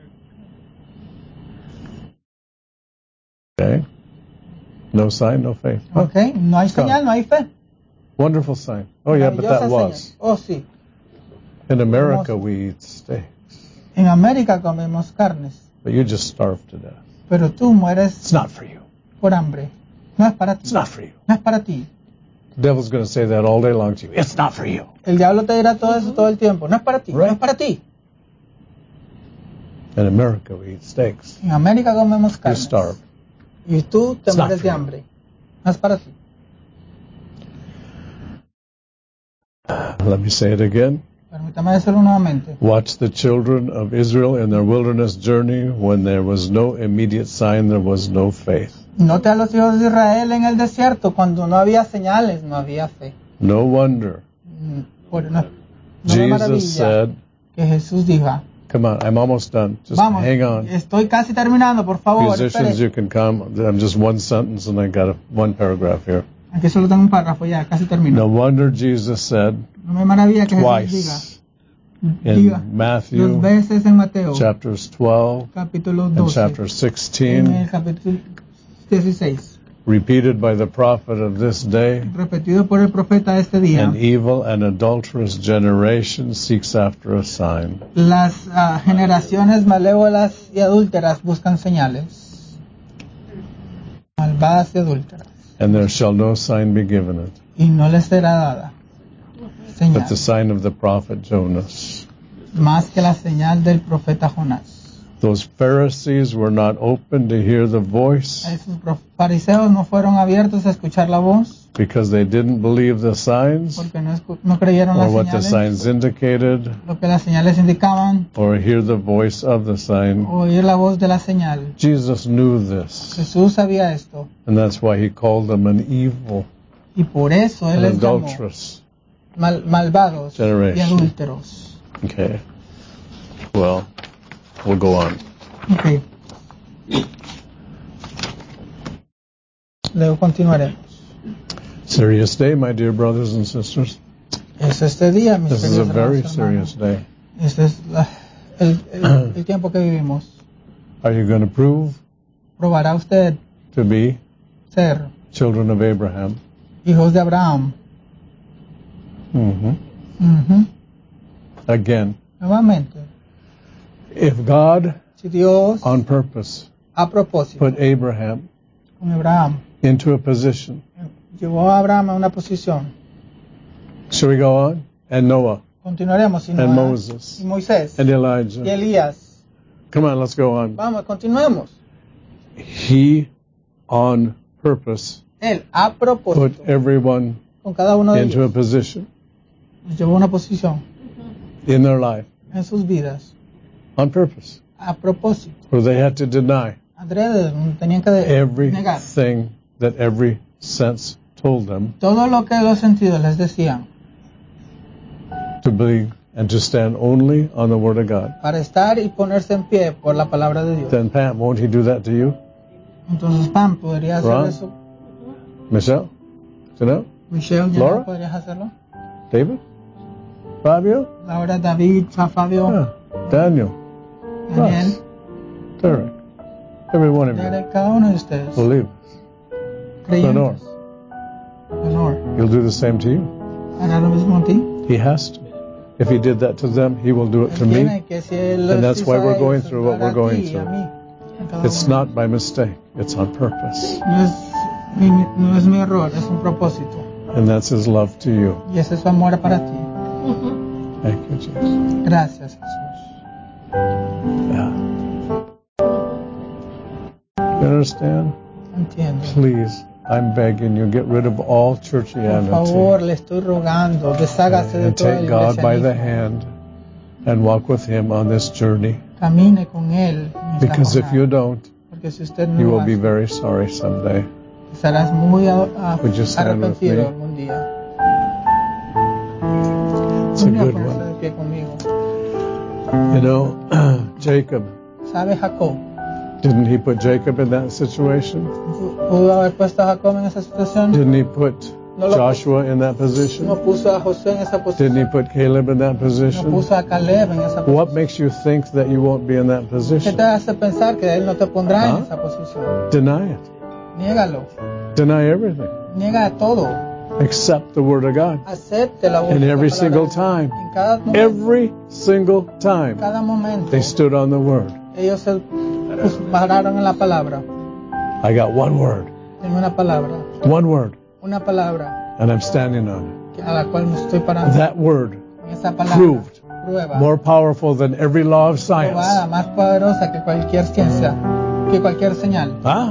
Okay. No sign, no faith. Huh. ¿Ok? No hay señal, no hay fe. Wonderful sign. Oh yeah, but that Maravillosa was. señal. Oh, sí. In America, Hermoso. we eat steaks, En América comemos carnes, but you just starve to death. pero tú mueres It's not for you. por hambre. No es para ti. It's not for you. No es para ti. The devil's going to say that all day long to you. It's not for you. El diablo te dirá todo eso todo el tiempo. No es para ti. No Right. es para ti. In America, we eat steaks. En América comemos You carnes. starve. Y tú te It's not mueres for de you. hambre. No es para ti. Let me say it again. Permítame decirlo nuevamente. Watch the children of Israel in their wilderness journey. When there was no immediate sign, there was no faith. Note a los hijos de Israel en el desierto. Cuando no había señales, no había fe. No wonder. Mm, Por, no, no me Jesus maravilla said, que Jesús diga, come on, I'm almost done. Just vamos, hang on. estoy casi terminando, por favor. Musicians, espere. you can come. I'm just one sentence and I got a, one paragraph here. Aquí solo tengo un párrafo ya, casi termino. No wonder Jesus said No me maravilla que Jesús twice diga, in diga dos Matthew veces en Mateo, chapters twelve capítulo and doce, chapter en el sixteen, capítulo dieciséis, repeated by the prophet of this day, repetido por el profeta de este día. an evil and adulterous generation seeks after a sign. Las uh, generaciones malévolas y adúlteras buscan señales. Malvadas y adúlteras. And there shall no sign be given it, Y no les será dada señal, but the sign of the prophet Jonas. más que la señal del profeta Jonás. Those Pharisees were not open to hear the voice Esos prof- fariseos no fueron abiertos a escuchar la voz because they didn't believe the signs porque no, escu- no creyeron or las what the señales, signs indicated lo que las señales indicaban, or hear the voice of the sign. o oír la voz de la señal. Jesus knew this, Jesús sabía esto and that's why he called them an evil y por eso Él and les llamó adulterous. mal- malvados y Generation. adúlteros. Okay. Well, we'll go on. Ok. Luego continuaremos. Serious day, my dear brothers and sisters. Es este día, mis This is a queridos very hermanos y serious hermanas. day. Este es la- el, el- el tiempo que vivimos. Are you going to prove ¿Probará usted to be ser children of Abraham? hijos de Abraham? hmm Ujú. Again, Nuevamente, if God si Dios on purpose a propósito put Abraham con Abraham into a position, llevó a Abraham a una posición, shall we go on? And Noah continuaremos y, and Noé, Moses y Moisés and y Elijah. Elías. Come on, let's go on. Vamos, continuemos. He on purpose Él a put propósito everyone con cada uno de into a ellos position los llevó a una posición in their life en sus vidas on purpose, a propósito. where they had to deny Adrede, tenían que negar everything that every sense told them todo lo que los sentidos les decían to believe and to stand only on the Word of God. para estar y ponerse en pie por la palabra de Dios. Then Pam, won't he do that to you? Entonces, Pam, ¿podría hacer Ron? eso? Michelle? Janelle? Michelle, ¿ya Laura? podrías hacerlo? David? Fabio? Laura, David, Fabio, Yeah. Daniel? Daniel, Russ? Derek? Every one of you. Derek, cada uno de ustedes, Believe. creyentes. Lenore, He'll do the same to you. ¿hará lo mismo a ti? He has to. If he did that to them, he will do it to Él me. tiene que si él And los that's hizo why a we're ellos, going él through lo what hará we're going a ti y a through. mí, a cada It's uno. not by mistake. It's on purpose. No es, mi, no es mi error, es un propósito. And that's his love to you. Y ese es su amor para ti. Thank you, Jesus. Gracias, Jesús. Yeah. You understand? Entiendo. Please, I'm begging you, get rid of all Por churchianity favor, le estoy rogando, deshágase de and toda take God by the iglesia. hand and walk with Him on this journey. Camine con él. en esta Because if you jornada. don't, Porque si usted you no will be hace, very sorry someday. estarás muy a- a- Would you stand with me? arrepentido algún día. It's a Un día good ponerse one. de pie conmigo. You know, Jacob, ¿Sabe Jacob? didn't he put Jacob in that situation? ¿Pudo haber puesto a Jacob en esa situación? Didn't he put No lo Joshua in that No position? puso a José en esa Didn't he posición. put Caleb in that No position? puso a Caleb en esa What posición. makes you think that you won't be in that ¿Qué position? te hace pensar que él no te pondrá ¿Ah? en esa posición? Deny it. Niégalo. Deny everything Niega todo. except the Word of God. Acepte la voz And de la every palabra single de Dios. time, En cada momento. every single time, cada momento. they stood on the Word. Ellos se pues, pararon en la palabra. I got one word, En una palabra. one word, Una palabra and I'm standing on it. a la cual me estoy parando. That word En esa palabra. proved Prueba. more powerful than every law of Probada, science. más poderosa que cualquier ciencia. Que cualquier señal. Huh?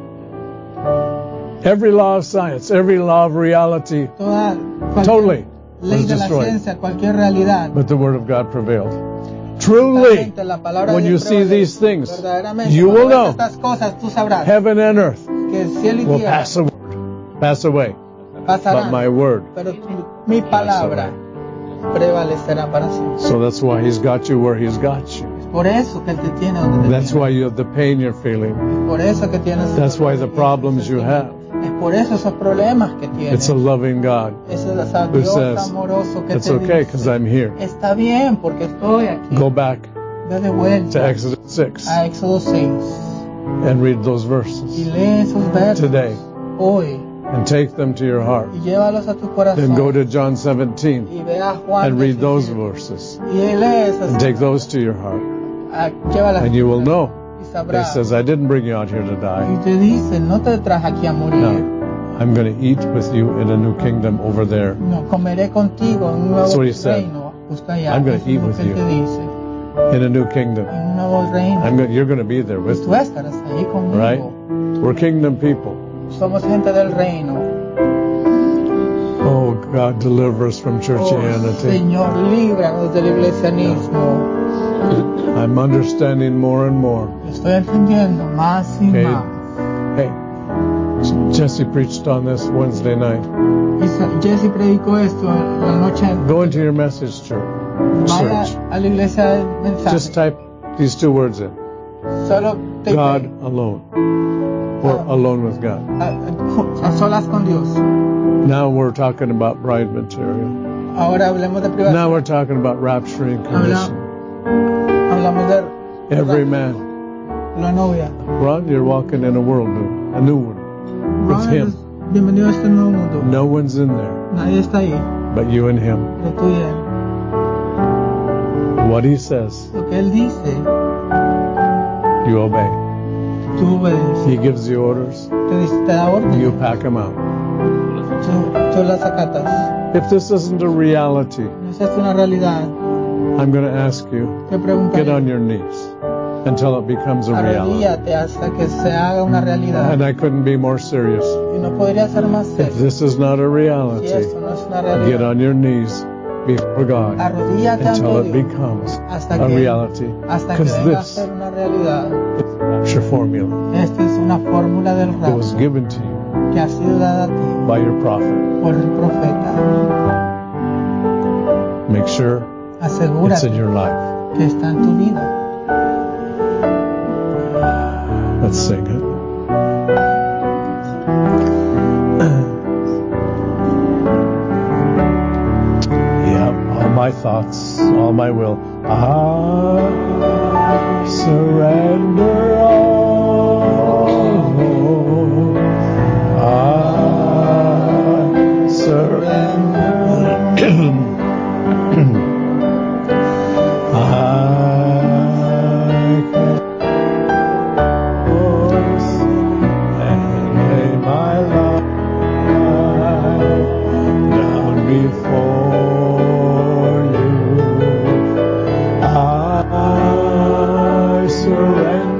Every law of science, every law of reality, Toda cualquier totally ley was de la destroyed. ciencia, cualquier realidad. But the Word of God prevailed. Truly, Exactamente, la palabra when de you Dios see prevale. these things, Verdaderamente, you cuando will ves know estas cosas, tú sabrás heaven and earth que el cielo y will tierra pass away, pass away, pasarán, but my word. pero tu- mi palabra prevalecerá para siempre. So that's why He's got you where He's got you. Es por eso que Él te tiene donde te That's tiene. why you have the pain you're feeling. Es por eso que tienes That's why the esos problems you have. Es por eso esos problemas que tienes. It's a loving God Ese es el who Dios says, amoroso que it's te okay dice, because I'm here. está bien porque estoy aquí. Go back Ve de vuelta to Exodus six a Éxodo seis and read those y verses lee esos versos today hoy and take them to your heart. y llévalos a tu corazón. Then go to John seventeen y ve a Juan and read those diecisiete, verses y lee esas and take those to your heart. a- llévalas And a you tu will corazón know y He sabrás. says, I didn't bring you out here to Y die. te dice, no te traje aquí a morir. No, I'm going to eat with you in a new kingdom over there. No, comeré contigo en un nuevo That's what he said. reino justo allá. I'm gonna Eso es eat lo with que Él you. te dice, In a new kingdom. en un nuevo reino. I'm go- you're going to be there Y with tú me. estarás ahí conmigo. Right? We're kingdom people. Somos gente del reino. Oh, God, deliver us from Oh, churchianity. Señor, líbranos del iglesianismo. I'm understanding more and more. Lo estoy entendiendo más y Okay. más. Hey, Jesse preached on this Wednesday night. Y Sa- Jesse predicó esto en la noche. Go into your message church. Vaya Search. a la iglesia del mensaje. Just type these two words in. Solo te God alone. Or alone with God. a, a solas con Dios. Now we're talking about bride material. Ahora hablemos de Now privacidad. we're talking about rapturing condition. Hablamos de Every man. la novia. Ron, you're walking in a world new, a new one. With Ron, Him. bienvenido a este nuevo mundo. No one's in there Nadie está ahí, but you and Him. pero tú y él. What He says, Lo que él dice, you obey. tú obedeces. He gives you orders, Te, dice- te da orden, you pack them out. tú, tú las acatas. If this isn't a reality, No es esto una realidad. I'm going to ask you, Te preguntaré. get on your knees until it becomes a reality. Arrodíllate hasta que se haga una realidad. And I couldn't be more serious. Y no podría ser más If serio. this is not a Si reality, esto no es una get realidad, on your knees before God arrodíllate until ante it Dios becomes hasta a que, reality. hasta que Because venga a this ser una realidad. is the rapture formula. Esta es una fórmula del It was rapto given to you que ha sido dada a ti by your prophet. por el profeta. Make sure it's in Asegúrate your life. que está en tu vida. Let's sing it. Yep, all my thoughts, all my will. I surrender all, Lord. I surrender. I can voice and lay my life down before you. I surrender.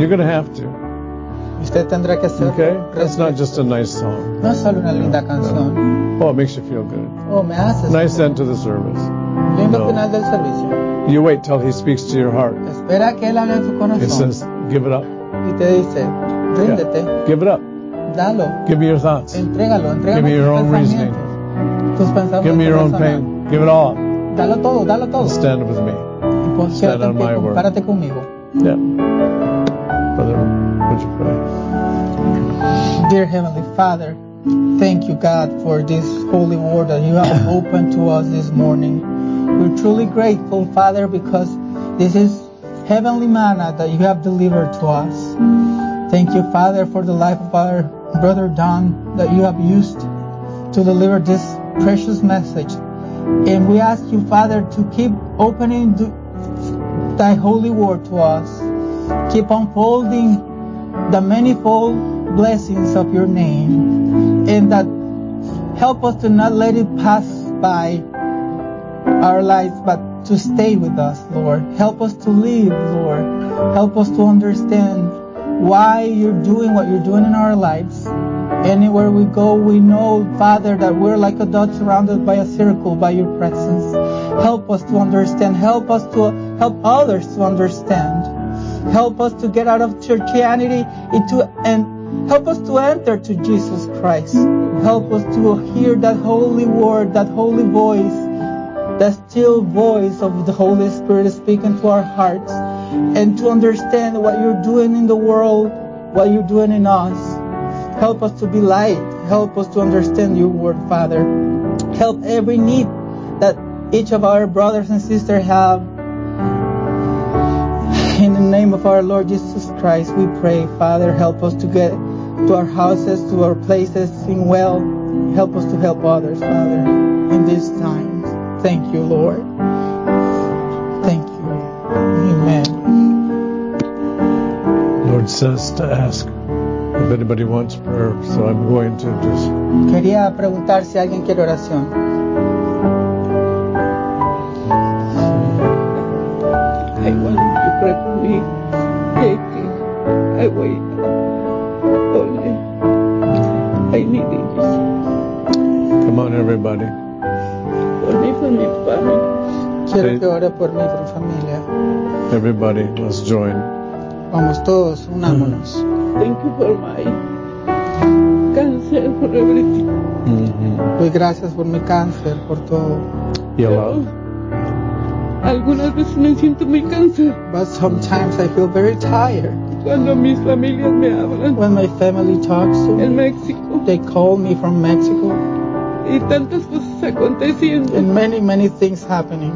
You're going to have to. Usted tendrá que hacerlo. Okay? That's not just a nice song. No es solo una linda canción. Oh, it makes you feel good. Oh, me hace Nice sentir- end to the service. Lindo No. final del servicio. You wait till he speaks to your heart. Espera que él hable en tu He corazón says, give it up. y te dice, ríndete, Give it up. dalo, Give me your thoughts. entrégalo, Give entrégame me your tus own reasoning. pensamientos, tus pensamientos Give me your own personales. pain. Give it all. Dalo todo, dalo todo. Stand with me. Y pon- stand quédate en on pie, my word. párate conmigo. Yeah. Brother, would you pray? Dear Heavenly Father, thank you, God, for this holy word that you have opened to us this morning. We're truly grateful, Father, because this is heavenly manna that you have delivered to us. Thank you, Father, for the life of our brother Don that you have used to deliver this precious message. And we ask you, Father, to keep opening the, thy holy word to us. Keep unfolding the manifold blessings of your name, and that help us to not let it pass by our lives, but to stay with us, Lord. Help us to live, Lord. Help us to understand why you're doing what you're doing in our lives. Anywhere we go, we know, Father, that we're like a dot surrounded by a circle by your presence. Help us to understand. Help us to help others to understand. Help us to get out of churchianity into and help us to enter to Jesus Christ. Help us to hear that holy word, that holy voice, that still voice of the Holy Spirit speaking to our hearts, and to understand what you're doing in the world, what you're doing in us. Help us to be light. Help us to understand your word, Father. Help every need that each of our brothers and sisters have. In the name of our Lord Jesus Christ, we pray, Father, help us to get to our houses, to our places in well. Help us to help others, Father, in these times. Thank you, Lord. Thank you. Amen. Lord says to ask if anybody wants prayer, so I'm going to just... Quería preguntar si alguien quiere oración. I want you to pray for me. Take it. I wait. Only. I need it. Come on, everybody. For me, for my family. Quiero Sí. que ore por mí, por mi familia. Everybody, let's join. Vamos todos, unámonos. Thank you for my cancer, for everything. Mm-hmm. Doy gracias por mi cáncer, por todo. Yellow. Algunas veces me siento muy cansada But sometimes I feel very tired. cuando mis familias me hablan When my family talks to en me, México they call me from Mexico, y tantas cosas aconteciendo, and many, many things happening.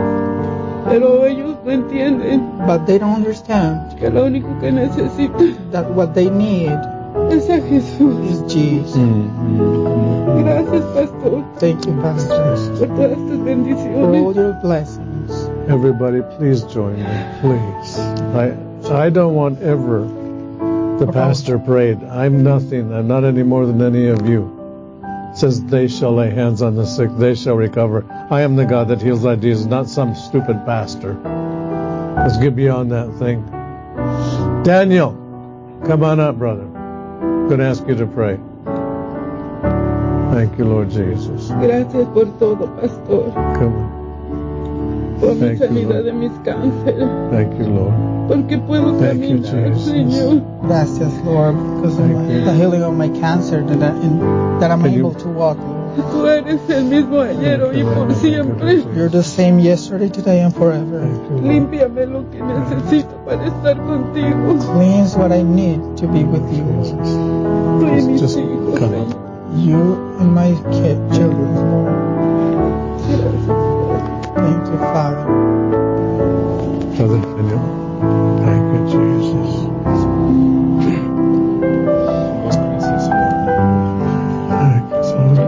pero ellos no entienden But they don't understand que lo único que necesitan that what they need es a Jesús. is Jesus. Mm-hmm. Gracias, Pastor, Thank you, Pastor, por todas tus for all bendiciones. your blessings. Everybody, please join me, please. I I don't want ever the pastor prayed, I'm nothing, I'm not any more than any of you. It says they shall lay hands on the sick, they shall recover. I am the God that heals thy disease, not some stupid pastor. Let's get beyond that thing. Daniel, come on up, brother. I'm going to ask you to pray. Thank you, Lord Jesus. Gracias por todo, Pastor, Come on. por mi Thank you, sanidad Lord. de mis cánceres, Thank you, Lord. porque puedo Thank you, caminar, Jesus. Señor. Gracias, Lord, because of Thank my, you. the healing of my cancer that, I, in, that I'm Can you- able to walk, Lord. Tú eres el mismo ayer, hoy y por siempre. You're the same yesterday, today, and forever. Thank you, Lord. Límpiame lo que necesito para estar contigo. Cleanse what I need to be with you, Jesus. Tú y mis Just hijos, come Señor. on. you and my kid, children, Lord. Gracias, Padre. Thank you, Father. Brother Daniel. Thank you, Jesus. Thank you,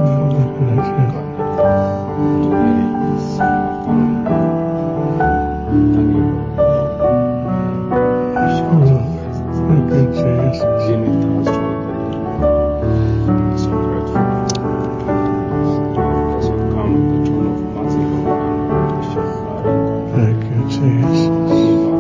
Thank you, Jesus. Thank you, Jesus.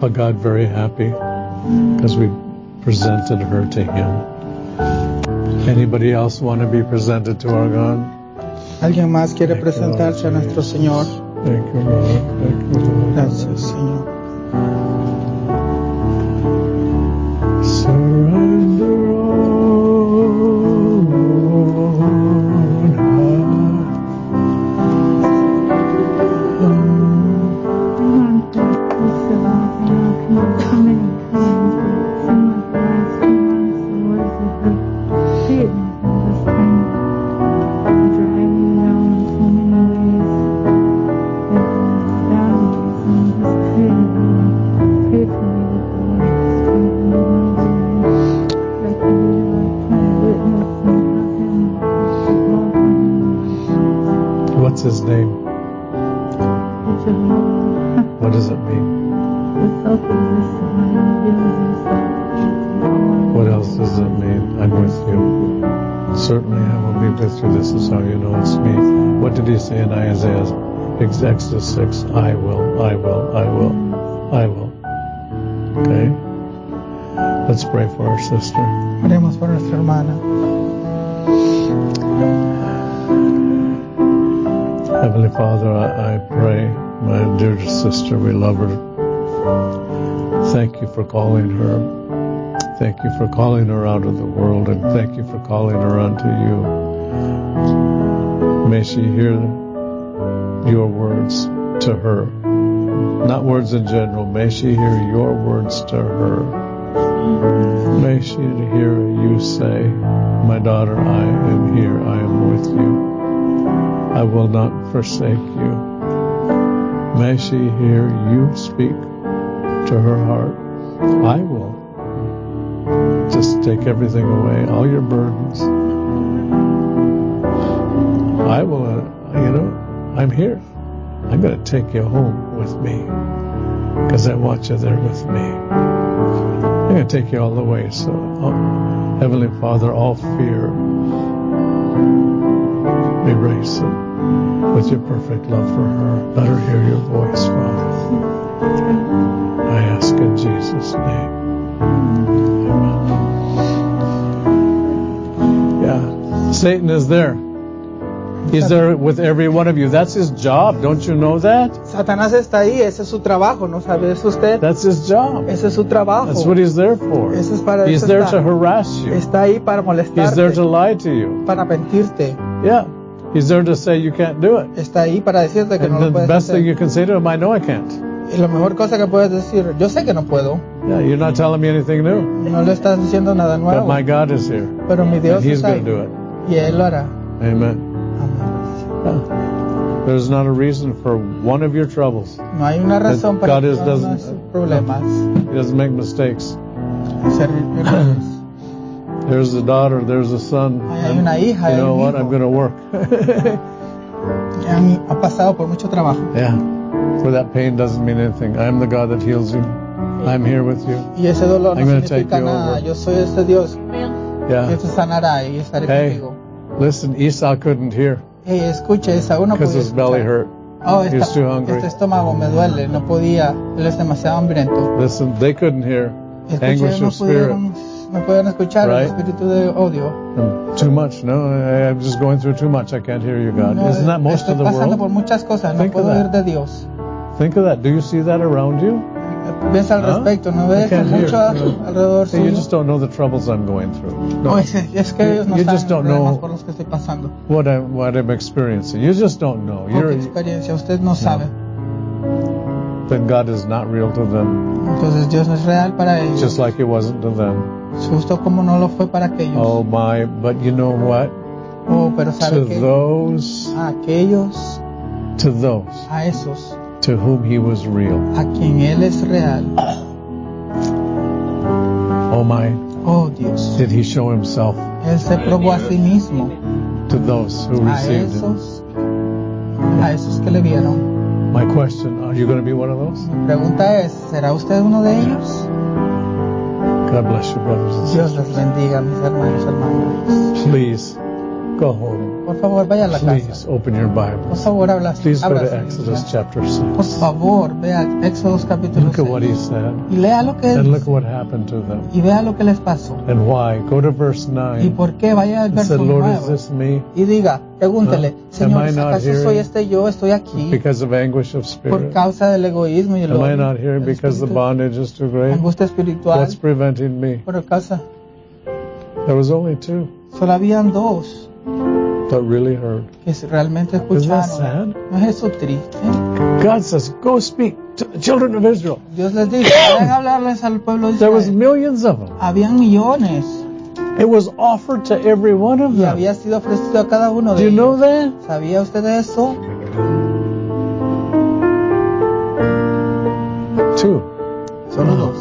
Papa got very happy because we presented her to Him. Anybody else want to be presented to our God? ¿Alguien más quiere Thank you, presentarse Lord a nuestro Jesus. Señor? Thank you, Lord. Thank you, Lord. Gracias, Señor. Surrender all, Lord. What's his name? What does it mean? What else does it mean? I'm with you. Certainly I will be with you. This is how you know it's me. What did he say in Isaiah? Exodus six. I will, I will, I will, I will. Okay? Let's pray for our sister. Oremos por nuestra hermana. Heavenly Father, I, I pray, my dear sister, we love her. Thank you for calling her. Thank you for calling her out of the world, and thank you for calling her unto you. May she hear your words to her. Not words in general. May she hear your words to her. May she hear you say, my daughter, I am here. I am with you. I will not forsake you. May she hear you speak to her heart. I will. Just take everything away, all your burdens. I will, uh, you know, I'm here. I'm going to take you home with me because I want you there with me. I'm going to take you all the way. So, oh, Heavenly Father, all fear, erase it with your perfect love for her. Let her hear your voice, Father. I ask in Jesus' name. Amen. Yeah, Satan is there. He's there with every one of you. That's his job. Don't you know that? Satanás está ahí. Ese es su trabajo. ¿No sabe eso usted? That's his job. Ese es su trabajo. That's what he's there for. Eso es para He's eso there está. to harass you. Está ahí para molestarte. He's there to lie to you. Para mentirte. Yeah. He's there to say you can't do it. Está ahí para decirte que And no lo the puedes best hacer. thing you can say to him, I know I can't. Y la mejor cosa que puedes decir, yo sé que no puedo. Yeah, you're not telling me anything new. No le estás diciendo nada But nuevo. my God is here. Pero mi Dios And he's está going ahí. to do it. Y Él lo hará. Amen. Amén. Yeah. There's not a reason for one of your troubles. No hay una razón para God que is- uno de doesn't- sus problemas He doesn't make mistakes. ser errores. There's a daughter, there's a son. Hay una hija, You hay know un what? hijo. I'm going to work. Han- Ha pasado por mucho trabajo. Yeah. For that pain doesn't mean anything. I'm the God that heals you. I'm here with you. Y ese dolor I'm no gonna take significa you nada. over. Yo soy ese Dios Yeah. que te sanará y estaré Hey, contigo. listen, Esau couldn't hear Hey, escuche, Esaú no because podía his belly escuchar. hurt. Oh, He was esta- too hungry. este estómago me duele, no podía, él es demasiado hambriento. Listen, they couldn't hear Escuché, anguish no of spirit. pudieron, no pudieron escuchar Right? el espíritu de odio. Um, Too much. No, I, I'm just going through too much. I can't hear you, God. No, Isn't that most estoy of the pasando por world? muchas cosas, no Think of puedo that. oír de Dios. Think of that. Do you see that around you? Piensa al Huh? respecto, ¿no I ves can't mucho hear. a- alrededor Hey, you suyo? just don't know the troubles I'm going through. No. No, es, es que ellos no You saben just los don't problemas know por los que estoy pasando. what I'm what I'm experiencing. You just don't know. Por You're experiencia, usted no sabe. then God is not real to them, Entonces Dios no es real para ellos, just like He wasn't to them. justo como no lo fue para aquellos. Oh my! But you know what? Oh, pero sabe To que those, a aquellos, to those a esos, to whom He was real. a quien Él es real, Oh my! oh Dios, Did He show Himself Él se probó a sí mismo, to those who a received Him? esos, a esos que le vieron. My question: Are you going to be one of those? Mi pregunta es, ¿será usted uno de ellos? God bless you, brothers and Dios sisters. les bendiga, mis hermanos, hermanas. Please Go home. Por favor, vaya a la Please casa. open your Por Bibles. favor, habla. Please go abra to su Exodus Biblia. chapter Por six. favor, vea Éxodos capítulo Look at what he seis. said. Y lea lo que él And look dice. what happened to them. Y vea lo que les pasó. And why. Go to verse ¿Y nine. por qué? Vaya al He verso said, Lord, is nueve. this me? Y diga, pregúntele, Huh? Am Señor, I not ¿acaso hearing? soy este yo? Estoy aquí Because of anguish of por spirit. causa del egoísmo y el Am I odio, not hearing el because the espíritu, bondage is too great? angustia espiritual, What's preventing me? por causa. There was only two Solo habían dos that really heard. que realmente Isn't that escucharon. sad? ¿No es eso triste? God says, go speak to the children of Israel. Dios les dice, vayan a hablarles al pueblo de There was Israel. millions of them. Habían millones It was offered to every one of y them. había sido ofrecido a cada uno Do de you know ellos. that? ¿Sabía usted de eso? Two. Solo dos.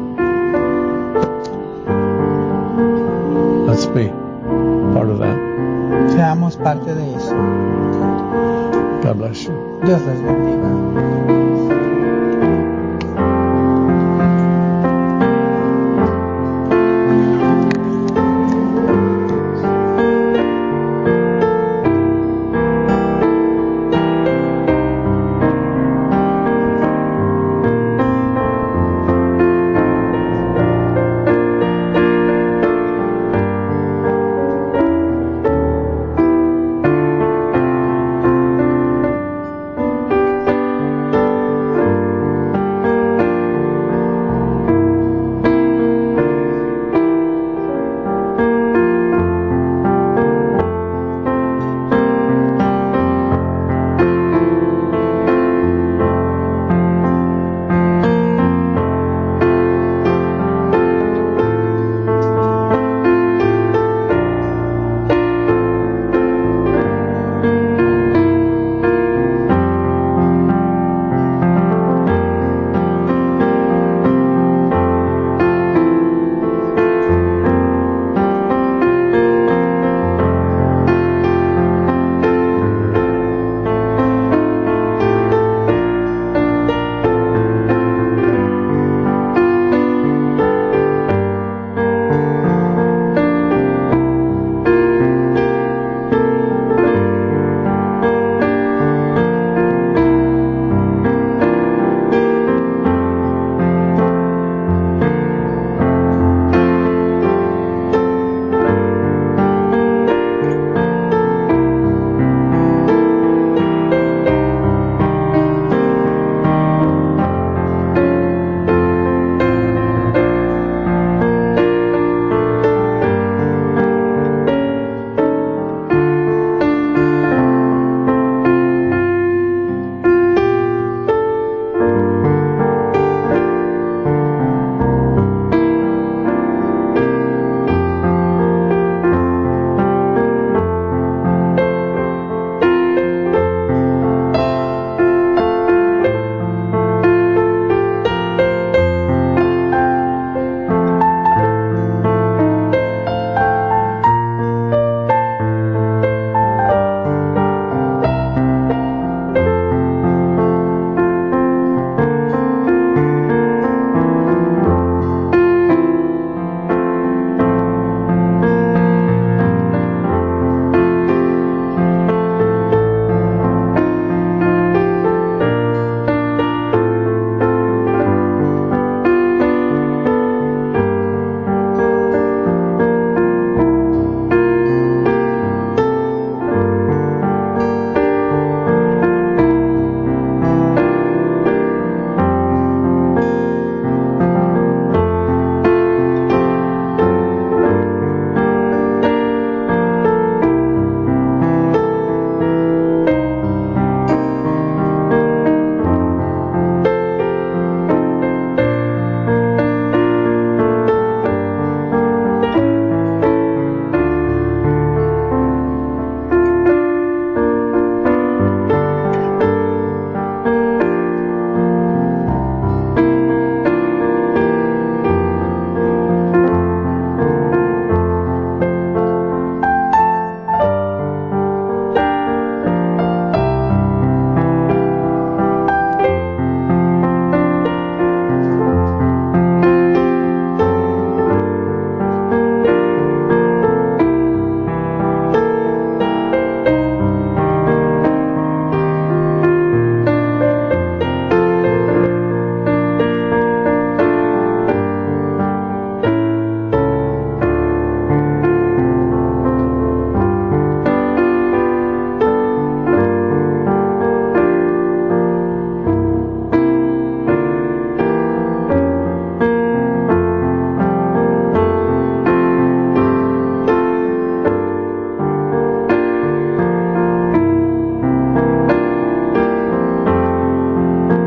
Let's be part of that. Seamos parte de eso. God bless you. Dios les bendiga.